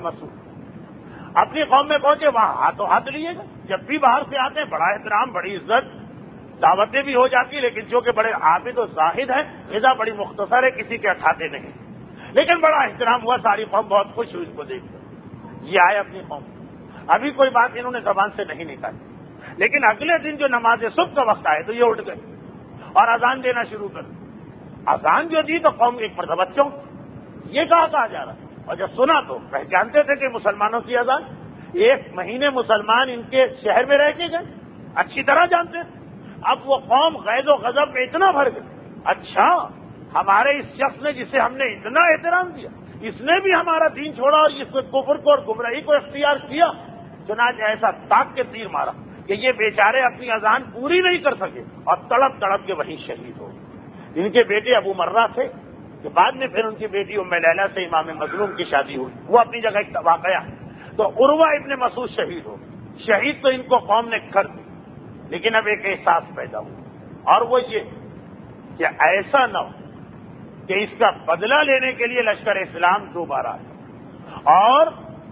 مسعود اپنی قوم میں پہنچے، وہاں ہاتھوں ہاتھ لیے گا. جب بھی باہر سے آتے ہیں بڑا احترام، بڑی عزت، دعوتیں بھی ہو جاتی، لیکن جو کہ بڑے عابد و زاہد ہیں، غذا بڑی مختصر ہے، کسی کے کھاتے نہیں، لیکن بڑا احترام ہوا. ساری قوم بہت خوش ہوئی اس کو دیکھ کر. یہ آئے اپنی قوم. ابھی کوئی بات انہوں نے زبان سے نہیں نکالی، لیکن اگلے دن جو نماز صبح کا وقت آئے تو یہ اٹھ گئے اور اذان دینا شروع کر. اذان جو دی تو قوم ایک مرتبہ چونک، یہ کہا جا رہا ہے. اور جب سنا تو پہچانتے تھے کہ مسلمانوں کی اذان. 1 مہینے مسلمان ان کے شہر میں رہ کے گئے، اچھی طرح جانتے تھے. اب وہ قوم غیظ و غضب میں اتنا بھر گئی، اچھا ہمارے اس شخص نے جسے ہم نے اتنا احترام دیا، اس نے بھی ہمارا دین چھوڑا اور اس کفر کو اور گمراہی کو اختیار کیا. چنانچہ ایسا تاک کے تیر مارا کہ یہ بیچارے اپنی اذان پوری نہیں کر سکے اور تڑپ تڑپ کے وہیں شہید ہو. ان کے بیٹے ابو مرہ تھے کہ بعد میں پھر ان کی بیٹی ام لیلہ سے امام مظلوم کی شادی ہوئی، وہ اپنی جگہ ایک واقعہ. تو عروہ ابن مسعود شہید ہو. شہید تو ان کو قوم نے کر دی، لیکن اب ایک احساس پیدا ہوا، اور وہ یہ کہ ایسا نہ ہو کہ اس کا بدلہ لینے کے لیے لشکر اسلام دوبارہ آئے اور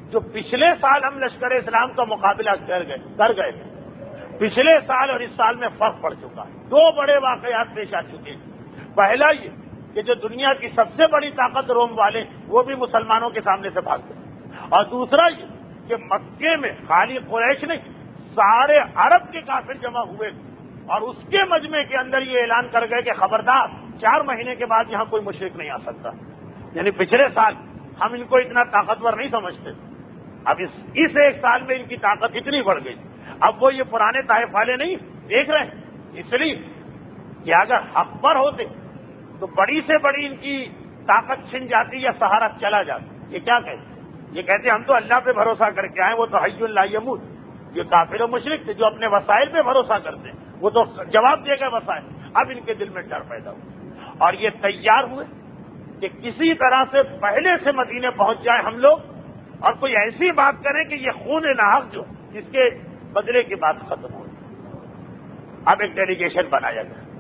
جو پچھلے سال ہم لشکر اسلام کا مقابلہ کر گئے تھے، پچھلے سال اور اس سال میں فرق پڑ چکا ہے۔ دو بڑے واقعات پیش آ چکے ہیں۔ پہلا یہ کہ جو دنیا کی سب سے بڑی طاقت روم والے وہ بھی مسلمانوں کے سامنے سے بھاگ گئے، اور دوسرا یہ کہ مکے میں خالی قریش نہیں، سارے عرب کے کافر جمع ہوئے اور اس کے مجمع کے اندر یہ اعلان کر گئے کہ خبردار 4 مہینے کے بعد یہاں کوئی مشرک نہیں آ سکتا۔ یعنی پچھلے سال ہم ان کو اتنا طاقتور نہیں سمجھتے، اب اس ایک سال میں ان کی طاقت اتنی بڑھ گئی۔ اب وہ یہ پرانے طائف والے نہیں دیکھ رہے ہیں، اس لیے کہ اگر حق پر ہوتے تو بڑی سے بڑی ان کی طاقت چھن جاتی یا سہارا چلا جاتا۔ یہ کیا کہتے ہیں؟ یہ کہتے ہیں ہم تو اللہ پہ بھروسہ کر کے آئے، وہ تو حی لا یموت۔ یہ کافر و مشرک تھے جو اپنے وسائل پہ بھروسہ کرتے ہیں، وہ تو جواب دے گئے وسائل۔ اب ان کے دل میں ڈر پیدا ہوا اور یہ تیار ہوئے کہ کسی طرح سے پہلے سے مدینے پہنچ جائے ہم لوگ، اور کوئی ایسی بات کریں کہ یہ خون ناحق جو اس کے بدلے کی بات ختم ہو۔ اب ایک ڈیلیگیشن بنایا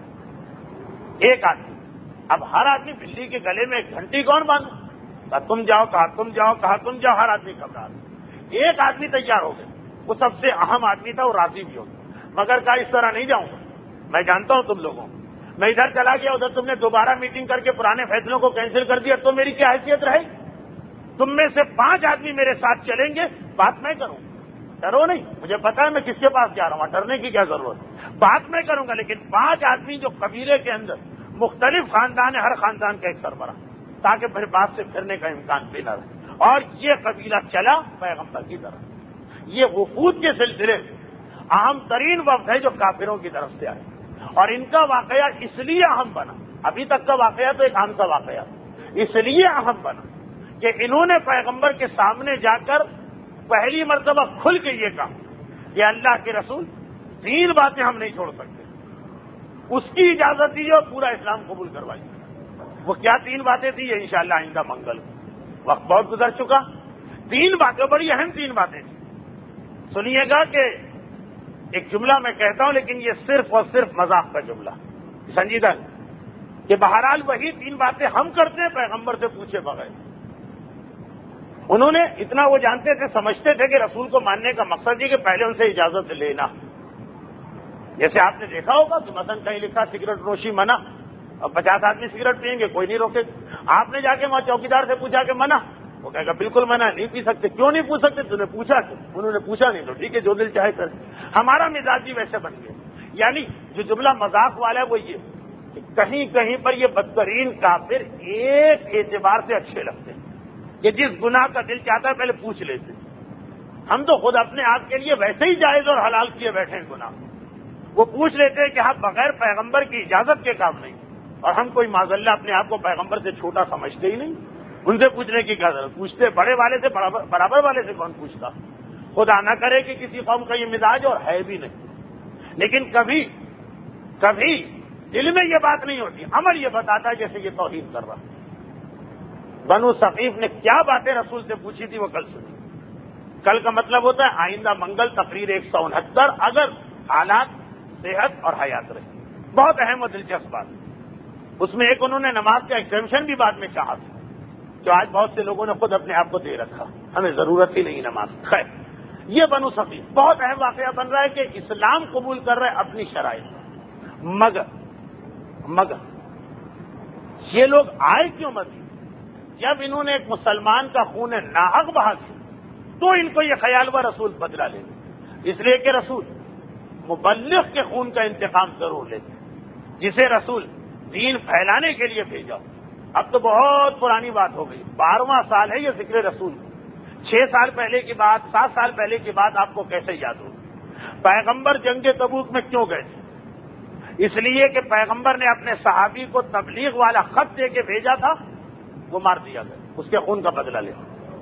گیا، ایک آدمی۔ اب ہر آدمی بلی کے گلے میں ایک گھنٹی کون باندھو؟ کہا تم جاؤ، کہا تم جاؤ، کہا تم جاؤ، ہر آدمی گھبرا گیا۔ ایک آدمی تیار ہو گیا، وہ سب سے اہم آدمی تھا، وہ راضی بھی ہو گیا، مگر کہا اس طرح نہیں جاؤں گا، میں جانتا ہوں تم لوگوں کو، میں ادھر چلا گیا، ادھر تم نے دوبارہ میٹنگ کر کے پرانے فیصلوں کو کینسل کر دیا، تو میری کیا حیثیت رہے؟ تم میں سے 5 آدمی میرے ساتھ چلیں گے، بات میں کروں، ڈرو نہیں، مجھے پتا ہے میں کس کے پاس جا رہا ہوں، ڈرنے کی کیا ضرورت ہے، بات میں کروں گا، لیکن 5 آدمی جو قبیلے کے اندر مختلف خاندان ہے، ہر خاندان کا ایک سربراہ، تاکہ پھر بات سے پھرنے کا امکان بھی نہ رہے۔ اور یہ قبیلہ چلا پیغمبر کی طرف۔ یہ وفود کے سلسلے میں اہم ترین وفد ہے جو کافروں کی طرف سے آئے، اور ان کا واقعہ اس لیے اہم بنا، ابھی تک کا واقعہ تو ایک عام سا واقعہ اس لیے اہم بنا کہ انہوں نے پیغمبر کے سامنے جا کر پہلی مرتبہ کھل کے یہ کہا کہ اللہ کے رسول 3 باتیں ہم نہیں چھوڑ سکتے، اس کی اجازت دی اور پورا اسلام قبول کروائی۔ وہ کیا 3 باتیں تھیں؟ یہ انشاءاللہ آئندہ منگل کو، وقت بہت گزر چکا۔ 3 باتیں، بڑی اہم 3 باتیں تھیں۔ سنیے گا کہ ایک جملہ میں کہتا ہوں، لیکن یہ صرف اور صرف مذاق کا جملہ سنجیدہ ہے کہ بہرحال وہی 3 باتیں ہم کرتے ہیں پیغمبر سے پوچھے بغیر۔ انہوں نے اتنا وہ جانتے تھے، سمجھتے تھے کہ رسول کو ماننے کا مقصد یہ کہ پہلے ان سے اجازت لینا۔ جیسے آپ نے دیکھا ہوگا کہ مثلا کہیں لکھا سگریٹ نوشی منع، اور 50 آدمی سگریٹ پئیں گے، کوئی نہیں روکے۔ آپ نے جا کے وہاں چوکیدار سے پوچھا کہ منع، وہ کہے گا بالکل منع، نہیں پی سکتے۔ کیوں نہیں پوچھ سکتے؟ تو نے پوچھا کہ انہوں نے پوچھا نہیں، تو ٹھیک ہے جو دل چاہے کرے۔ ہمارا مزاج بھی ویسے بن گیا، یعنی جو جملہ مذاق والا ہے وہ یہ کہ کہیں کہیں پر یہ بدترین کافر ایک اعتبار سے اچھے لگتے ہیں کہ جس گناہ کا دل چاہتا ہے پہلے پوچھ لیتے۔ ہم تو خود اپنے آپ کے لیے ویسے ہی جائز اور حلال کیے بیٹھے ہیں گناہ، وہ پوچھ لیتے ہیں کہ ہاں بغیر پیغمبر کی اجازت کے کام نہیں، اور ہم کوئی معاذ اللہ اپنے آپ کو پیغمبر سے چھوٹا سمجھتے ہی نہیں، ان سے پوچھنے کی کیا ضرورت؟ پوچھتے بڑے والے سے، برابر والے سے کون پوچھتا؟ خدا نہ کرے کہ کسی قوم کا یہ مزاج اور ہے بھی نہیں، لیکن کبھی کبھی دل میں یہ بات نہیں ہوتی، عمل یہ بتاتا ہے جیسے یہ توہین کر رہا۔ بنو ثقیف نے کیا باتیں رسول سے پوچھی تھی وہ کل سنی۔ کل کا مطلب ہوتا ہے آئندہ منگل تقریر 169، اگر حالات صحت اور حیات رہی۔ بہت اہم اور دلچسپ بات، اس میں ایک انہوں نے نماز کا ایگزیمشن بھی بعد میں چاہا تھا، جو آج بہت سے لوگوں نے خود اپنے آپ کو دے رکھا، ہمیں ضرورت ہی نہیں نماز۔ خیر، یہ بنو ثقیف بہت اہم واقعہ بن رہا ہے کہ اسلام قبول کر رہے اپنی شرائط، مگر یہ لوگ آئے کیوں مدینے؟ جب انہوں نے ایک مسلمان کا خون ناحق بہا دیا تو ان کو یہ خیال ہوا رسول بدلہ لے لیں، اس لیے کہ رسول مبلغ کے خون کا انتقام ضرور لیتے، جسے رسول دین پھیلانے کے لیے بھیجا۔ اب تو بہت پرانی بات ہو گئی، 12واں سال ہے یہ ذکر رسول، 6 سال پہلے کی بات، 7 سال پہلے کی بات آپ کو کیسے یاد ہو؟ پیغمبر جنگ تبوک میں کیوں گئے تھے؟ اس لیے کہ پیغمبر نے اپنے صحابی کو تبلیغ والا خط دے کے بھیجا تھا، وہ مار دیا گیا، اس کے خون کا بدلہ لے۔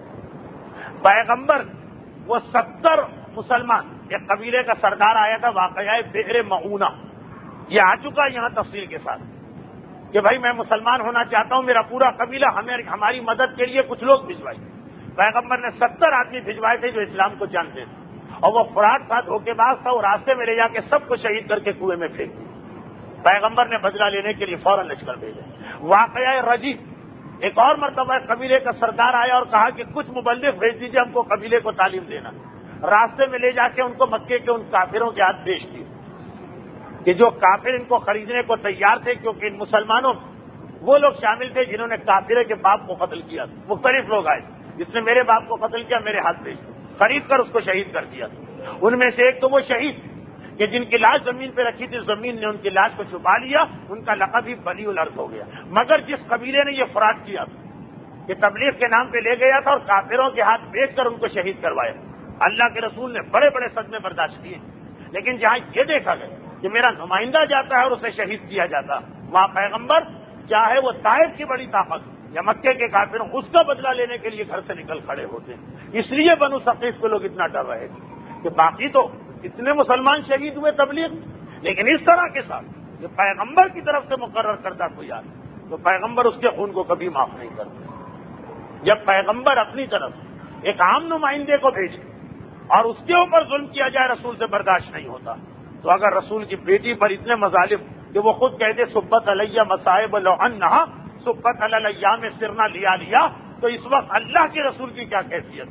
پیغمبر وہ 70 مسلمان، ایک قبیلے کا سردار آیا تھا، واقعہ بئر معونہ، یہ آ چکا یہاں تفصیل کے ساتھ کہ بھائی میں مسلمان ہونا چاہتا ہوں، میرا پورا قبیلہ ہماری مدد کے لیے کچھ لوگ بھجوائے۔ پیغمبر نے 70 آدمی بھجوائے تھے جو اسلام کو جانتے تھے، اور وہ فرات تھا، دھوکے باز تھا، وہ راستے میں لے جا کے سب کو شہید کر کے کنویں میں پھینک دیا۔ پیغمبر نے بدلہ لینے کے لیے فوراً لشکر بھیجا۔ واقعہ رجی، ایک اور مرتبہ قبیلے کا سردار آیا اور کہا کہ کچھ مبلغ بھیج دیجیے، ہم کو قبیلے کو تعلیم دینا۔ راستے میں لے جا کے ان کو مکے کے ان کافروں کے ہاتھ بیچ دیے کہ جو کافر ان کو خریدنے کو تیار تھے، کیونکہ ان مسلمانوں وہ لوگ شامل تھے جنہوں نے کافرے کے باپ کو قتل کیا۔ مختلف لوگ آئے، جس نے میرے باپ کو قتل کیا میرے ہاتھ بیچ دیا، خرید کر اس کو شہید کر دیا۔ ان میں سے ایک تو وہ شہید کہ جن کی لاش زمین پہ رکھی تھی، زمین نے ان کی لاش کو چھپا لیا، ان کا لقب ہی بلی الارض ہو گیا۔ مگر جس قبیلے نے یہ فراڈ کیا کہ تبلیغ کے نام پہ لے گیا تھا اور کافروں کے ہاتھ بیچ کر ان کو شہید کروایا، اللہ کے رسول نے بڑے بڑے صدمے برداشت کیے، لیکن جہاں یہ دیکھا گیا کہ میرا نمائندہ جاتا ہے اور اسے شہید کیا جاتا، وہاں پیغمبر چاہے وہ طائف کی بڑی طاقت یا مکے کے کافروں، اس کا بدلہ لینے کے لیے گھر سے نکل کھڑے ہوتے ہیں۔ اس لیے بنو ثقیف کو لوگ اتنا ڈر رہے تھے کہ باقی تو اتنے مسلمان شہید ہوئے تبلیغ، لیکن اس طرح کے ساتھ کہ پیغمبر کی طرف سے مقرر کردہ کوئی آدمی، تو پیغمبر اس کے خون کو کبھی معاف نہیں کرتے۔ جب پیغمبر اپنی طرف ایک عام نمائندے کو بھیجے اور اس کے اوپر ظلم کیا جائے، رسول سے برداشت نہیں ہوتا۔ تو اگر رسول کی بیٹی پر اتنے مظالم کہ وہ خود کہتے سبت علیہ مصائب لو انہا سبت علی الیام سرنا لیا، تو اس وقت اللہ کے رسول کی کیا کیفیت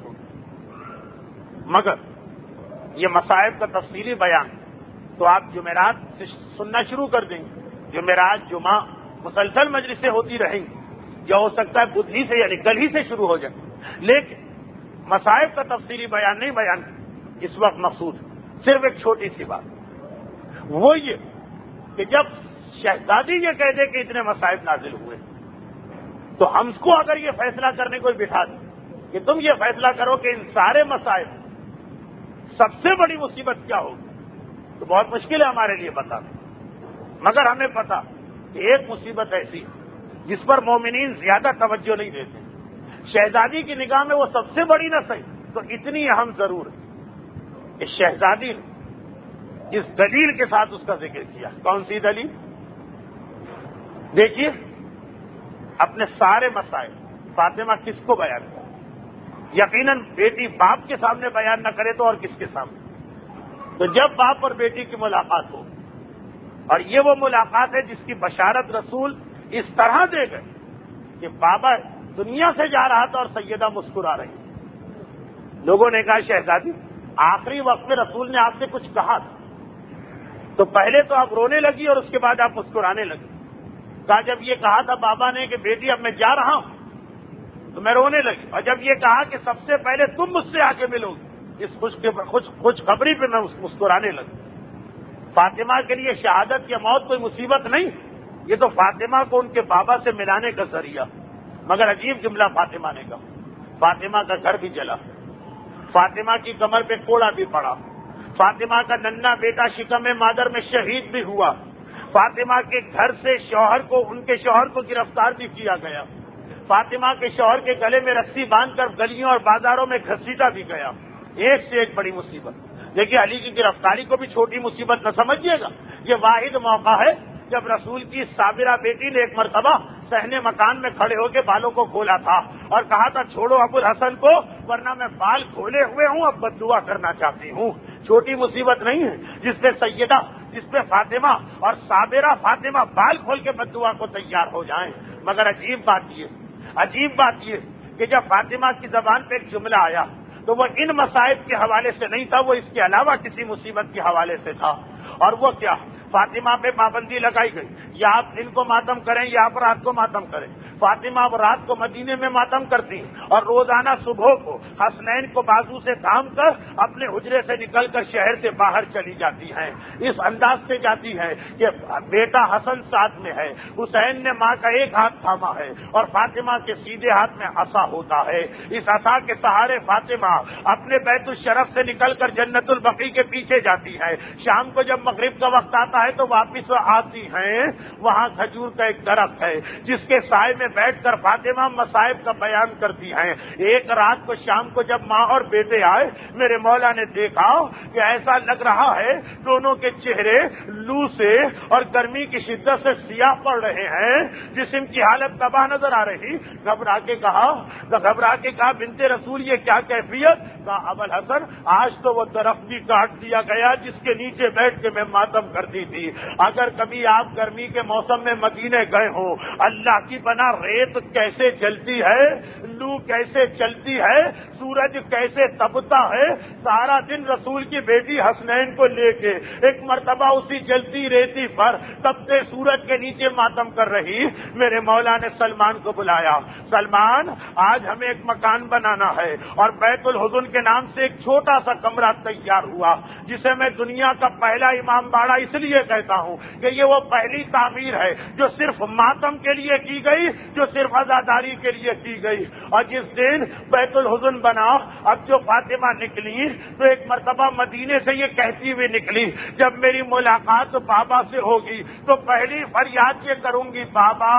ہوگی؟ مگر یہ مصائب کا تفصیلی بیان تو آپ جمعرات سے سننا شروع کر دیں گے۔ جمعرات جمعہ مسلسل مجلسیں ہوتی رہیں گی، یا ہو سکتا ہے بدھ ہی سے یعنی کل ہی سے شروع ہو جائے، لیکن مصائب کا تفصیلی بیان نہیں بیان اس وقت مقصود صرف ایک چھوٹی سی بات، وہ یہ کہ جب شہزادی یہ کہہ دے کہ اتنے مصائب نازل ہوئے، تو ہم کو اگر یہ فیصلہ کرنے کو بٹھا دیں کہ تم یہ فیصلہ کرو کہ ان سارے مصائب سب سے بڑی مصیبت کیا ہوگی، تو بہت مشکل ہے ہمارے لیے بتانا۔ مگر ہمیں پتا کہ ایک مصیبت ایسی جس پر مومنین زیادہ توجہ نہیں دیتے، شہزادی کی نگاہ میں وہ سب سے بڑی نہ صحیح تو اتنی اہم ضرور ہے کہ شہزادی نے اس دلیل کے ساتھ اس کا ذکر کیا۔ کون سی دلیل؟ دیکھیے، اپنے سارے مسائل فاطمہ کس کو بیان کرے؟ یقیناً بیٹی باپ کے سامنے بیان نہ کرے تو اور کس کے سامنے؟ تو جب باپ اور بیٹی کی ملاقات ہو، اور یہ وہ ملاقات ہے جس کی بشارت رسول اس طرح دے گئے کہ بابا دنیا سے جا رہا تھا اور سیدہ مسکرا رہی۔ لوگوں نے کہا شہزادی آخری وقت میں رسول نے آپ سے کچھ کہا تھا، تو پہلے تو آپ رونے لگی اور اس کے بعد آپ مسکرانے لگی۔ کہا جب یہ کہا تھا بابا نے کہ بیٹی اب میں جا رہا ہوں تو میں رونے لگی، اور جب یہ کہا کہ سب سے پہلے تم مجھ سے آ کے ملو گی، اس خوشخبری پہ میں مسکرانے لگی۔ فاطمہ کے لیے شہادت یا موت کوئی مصیبت نہیں، یہ تو فاطمہ کو ان کے بابا سے ملانے کا ذریعہ۔ مگر عجیب جملہ فاطمہ نے کہا، فاطمہ کا گھر بھی جلا، فاطمہ کی کمر پہ کوڑا بھی پڑا، فاطمہ کا ننھا بیٹا شکم مادر میں شہید بھی ہوا، فاطمہ کے گھر سے ان کے شوہر کو گرفتار بھی کیا گیا، فاطمہ کے شوہر کے گلے میں رسی باندھ کر گلیوں اور بازاروں میں گھسیٹا بھی گیا۔ ایک سے ایک بڑی مصیبت۔ دیکھیے علی کی گرفتاری کو بھی چھوٹی مصیبت نہ سمجھیے گا، یہ واحد موقع ہے جب رسول کی صابرہ بیٹی نے ایک مرتبہ صحن مکان میں کھڑے ہو کے بالوں کو کھولا تھا اور کہا تھا چھوڑو ابو الحسن کو ورنہ میں بال کھولے ہوئے ہوں، اب بد دعا کرنا چاہتی ہوں۔ چھوٹی مصیبت نہیں ہے جس پہ فاطمہ اور صابرہ فاطمہ بال کھول کے بد دعا کو تیار ہو جائیں۔ مگر عجیب بات یہ کہ جب فاطمہ کی زبان پہ ایک جملہ آیا تو وہ ان مصائب کے حوالے سے نہیں تھا، وہ اس کے علاوہ کسی مصیبت کے حوالے سے تھا۔ اور وہ کیا؟ فاطمہ پہ پابندی لگائی گئی، یا آپ دن کو ماتم کریں یا آپ رات کو ماتم کریں۔ فاطمہ اب رات کو مدینے میں ماتم کرتی اور روزانہ صبح کو حسنین کو بازو سے تھام کر اپنے حجرے سے نکل کر شہر سے باہر چلی جاتی ہیں۔ اس انداز سے جاتی ہیں کہ بیٹا حسن ساتھ میں ہے، حسین نے ماں کا ایک ہاتھ تھاما ہے اور فاطمہ کے سیدھے ہاتھ میں عصا ہوتا ہے۔ اس عصا کے سہارے فاطمہ اپنے بیت الشرف سے نکل کر جنت البقیع کے پیچھے جاتی ہے۔ شام کو جب مغرب کا وقت آتا ہے تو واپس آتی ہیں، وہاں کھجور کا ایک درخت ہے جس کے سائے میں بیٹھ کر فاطمہ مصائب کا بیان کرتی ہیں۔ ایک رات کو شام کو جب ماں اور بیٹے آئے، میرے مولا نے دیکھا کہ ایسا لگ رہا ہے دونوں کے چہرے لو سے اور گرمی کی شدت سے سیاہ پڑ رہے ہیں، جسم کی حالت تباہ نظر آ رہی۔ گھبرا کے کہا بنت رسول یہ کیا کیفیت؟ کہا ابو الحسن آج تو وہ درخت بھی کاٹ دیا گیا جس کے نیچے بیٹھ کے میں ماتم کرتی تھی۔ اگر کبھی آپ گرمی کے موسم میں مدینے گئے ہوں، اللہ کی پناہ ریت کیسے جلتی ہے، لو کیسے چلتی ہے، سورج کیسے تپتا ہے، سارا دن رسول کی بیٹی حسنین کو لے کے ایک مرتبہ اسی جلتی ریتی پر تپتے سورج کے نیچے ماتم کر رہی، میرے مولا نے سلمان کو بلایا، سلمان آج ہمیں ایک مکان بنانا ہے، اور بیت الحزن کے نام سے ایک چھوٹا سا کمرہ تیار ہوا، جسے میں دنیا کا پہلا امام باڑہ اس لیے کہتا ہوں کہ یہ وہ پہلی تعمیر ہے جو صرف ماتم کے لیے کی گئی، جو صرف عزاداری کے لیے کی گئی۔ اور جس دن بیت الحزن بنا، اب جو فاطمہ نکلی تو ایک مرتبہ مدینے سے یہ کہتی ہوئی نکلی، جب میری ملاقات بابا سے ہوگی تو پہلی فریاد یہ کروں گی، بابا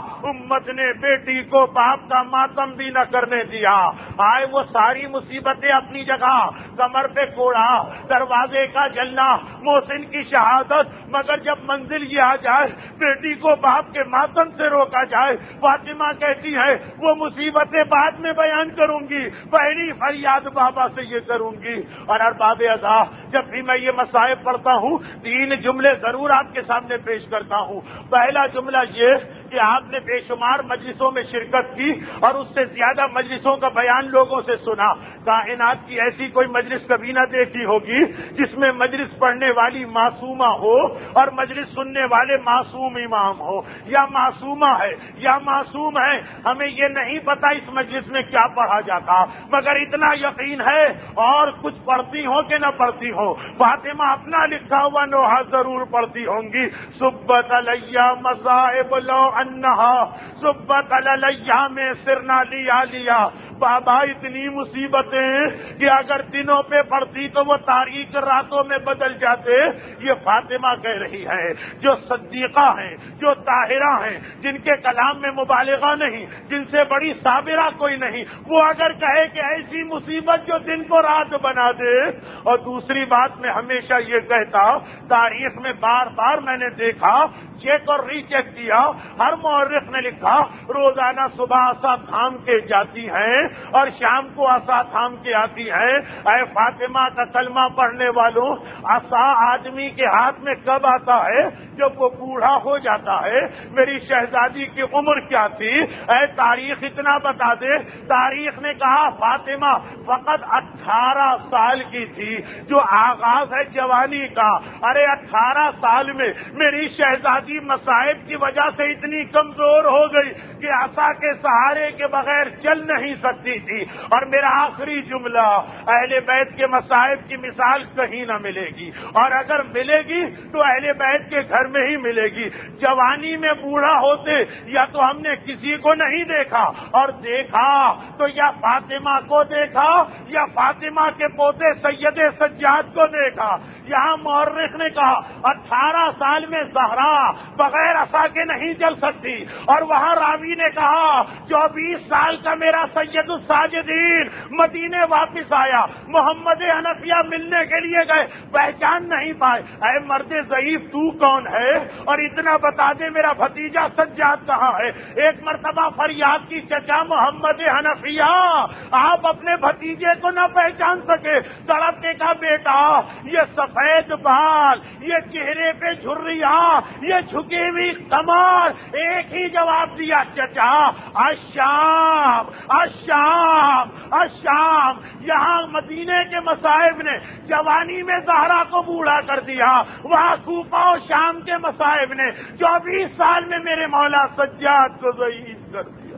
امت نے بیٹی کو باپ کا ماتم بھی نہ کرنے دیا، آئے وہ ساری مصیبتیں اپنی جگہ، کمر پہ کوڑا، دروازے کا جلنا، محسن کی شہادت، مگر جب منزل یہ آ جائے بیٹی کو باپ کے ماتم سے روکا جائے، فاطمہ کہتی ہے وہ مصیبتیں بعد میں بیان کروں گی، پہلی فریاد بابا سے یہ کروں گی۔ اور ارباب ادا، جب بھی میں یہ مصائب پڑھتا ہوں 3 جملے ضرور آپ کے سامنے پیش کرتا ہوں۔ پہلا جملہ یہ کہ آپ نے بے شمار مجلسوں میں شرکت کی اور اس سے زیادہ مجلسوں کا بیان لوگوں سے سنا، کائنات کی ایسی کوئی مجلس کبھی نہ دیکھی ہوگی جس میں مجلس پڑھنے والی معصومہ ہو اور مجلس سننے والے معصوم امام ہو، یا معصومہ ہے یا معصوم ہے، ہمیں یہ نہیں پتا اس مجلس میں کیا پڑھا جاتا، مگر اتنا یقین ہے اور کچھ پڑھتی ہو کہ نہ پڑھتی ہو، فاطمہ اپنا لکھا ہوا نوحہ ضرور پڑھتی ہوں گی، صبت علیہ مصائب لو انہا صبت علیہ میں سرنا لیا بابا اتنی مصیبتیں کہ اگر دنوں پہ پڑتی تو وہ تاریخ راتوں میں بدل جاتے۔ یہ فاطمہ کہہ رہی ہے جو صدیقہ ہیں، جو طاہرہ ہیں، جن کے کلام میں مبالغہ نہیں، جن سے بڑی صابرہ کوئی نہیں، وہ اگر کہے کہ ایسی مصیبت جو دن کو رات بنا دے۔ اور دوسری بات میں ہمیشہ یہ کہتا، تاریخ میں بار بار میں نے دیکھا، چیک اور ری چیک کیا، ہر مورخ نے لکھا روزانہ صبح عصا تھام کے جاتی ہیں اور شام کو عصا تھام کے آتی ہیں۔ اے فاطمہ کا کلمہ پڑھنے والوں، عصا آدمی کے ہاتھ میں کب آتا ہے؟ جب وہ بوڑھا ہو جاتا ہے۔ میری شہزادی کی عمر کیا تھی؟ اے تاریخ اتنا بتا دے، تاریخ نے کہا فاطمہ فقط 18 سال کی تھی، جو آغاز ہے جوانی کا۔ ارے 18 سال میں میری شہزادی مصائب کی وجہ سے اتنی کمزور ہو گئی کہ عصا کے سہارے کے بغیر چل نہیں سکتی تھی۔ اور میرا آخری جملہ، اہل بیت کے مصائب کی مثال کہیں نہ ملے گی، اور اگر ملے گی تو اہل بیت کے گھر میں ہی ملے گی۔ جوانی میں بوڑھا ہوتے یا تو ہم نے کسی کو نہیں دیکھا، اور دیکھا تو یا فاطمہ کو دیکھا یا فاطمہ کے پوتے سید سجاد کو دیکھا۔ یہاں مورخ نے کہا 18 سال میں زہرا بغیر عصا کے نہیں چل سکتی، اور وہاں راوی نے کہا 24 سال کا میرا سید الساجدین مدینے واپس آیا، محمد حنفیہ ملنے کے لیے گئے، پہچان نہیں پائے۔ اے مرد ضعیف تو کون ہے؟ اور اتنا بتا دے میرا بھتیجا سجاد کہاں ہے؟ ایک مرتبہ فریاد کی چچا محمد حنفیہ، آپ اپنے بھتیجے کو نہ پہچان سکے، تڑپ کے کہا بیٹا یہ سفید بال، یہ چہرے پہ جھریاں، یہ جھکی ہوئی کمر، ایک ہی جواب دیا چچا الشام الشام الشام۔ یہاں مدینے کے مصائب نے جوانی میں زہرا کو بوڑھا کر دیا، وہاں کوفہ و شام کے مصائب نے 24 سال میں میرے مولا سجاد کو ضعیف کر دیا۔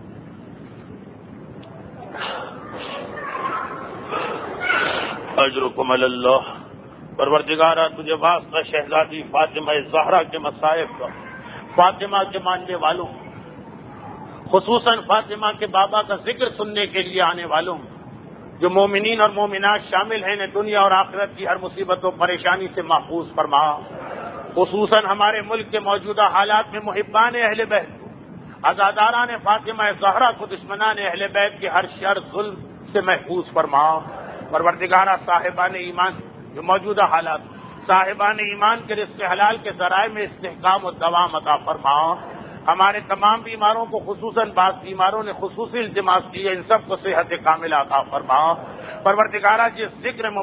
اجرکم علی اللہ۔ پروردگارہ تجھے واسطہ شہزادی فاطمہ زہرا کے مصائب کا، فاطمہ کے ماننے والوں، خصوصاً فاطمہ کے بابا کا ذکر سننے کے لیے آنے والوں، جو مومنین اور مومنات شامل ہیں، دنیا اور آخرت کی ہر مصیبت و پریشانی سے محفوظ فرما۔ خصوصاً ہمارے ملک کے موجودہ حالات میں محبان اہل بیت، عزاداران فاطمہ زہرا کو دشمنان اہل بیت کے ہر شر ظلم سے محفوظ فرما۔ پروردگارہ صاحبان ایمان جو موجودہ حالات، صاحبان ایمان کے رزق حلال کے ذرائع میں استحکام و دوام عطا فرما۔ ہمارے تمام بیماروں کو، خصوصاً بعض بیماروں نے خصوصی التماس کی ہے، ان سب کو صحت کاملہ عطا فرما۔ پروردگارہ جس ذکر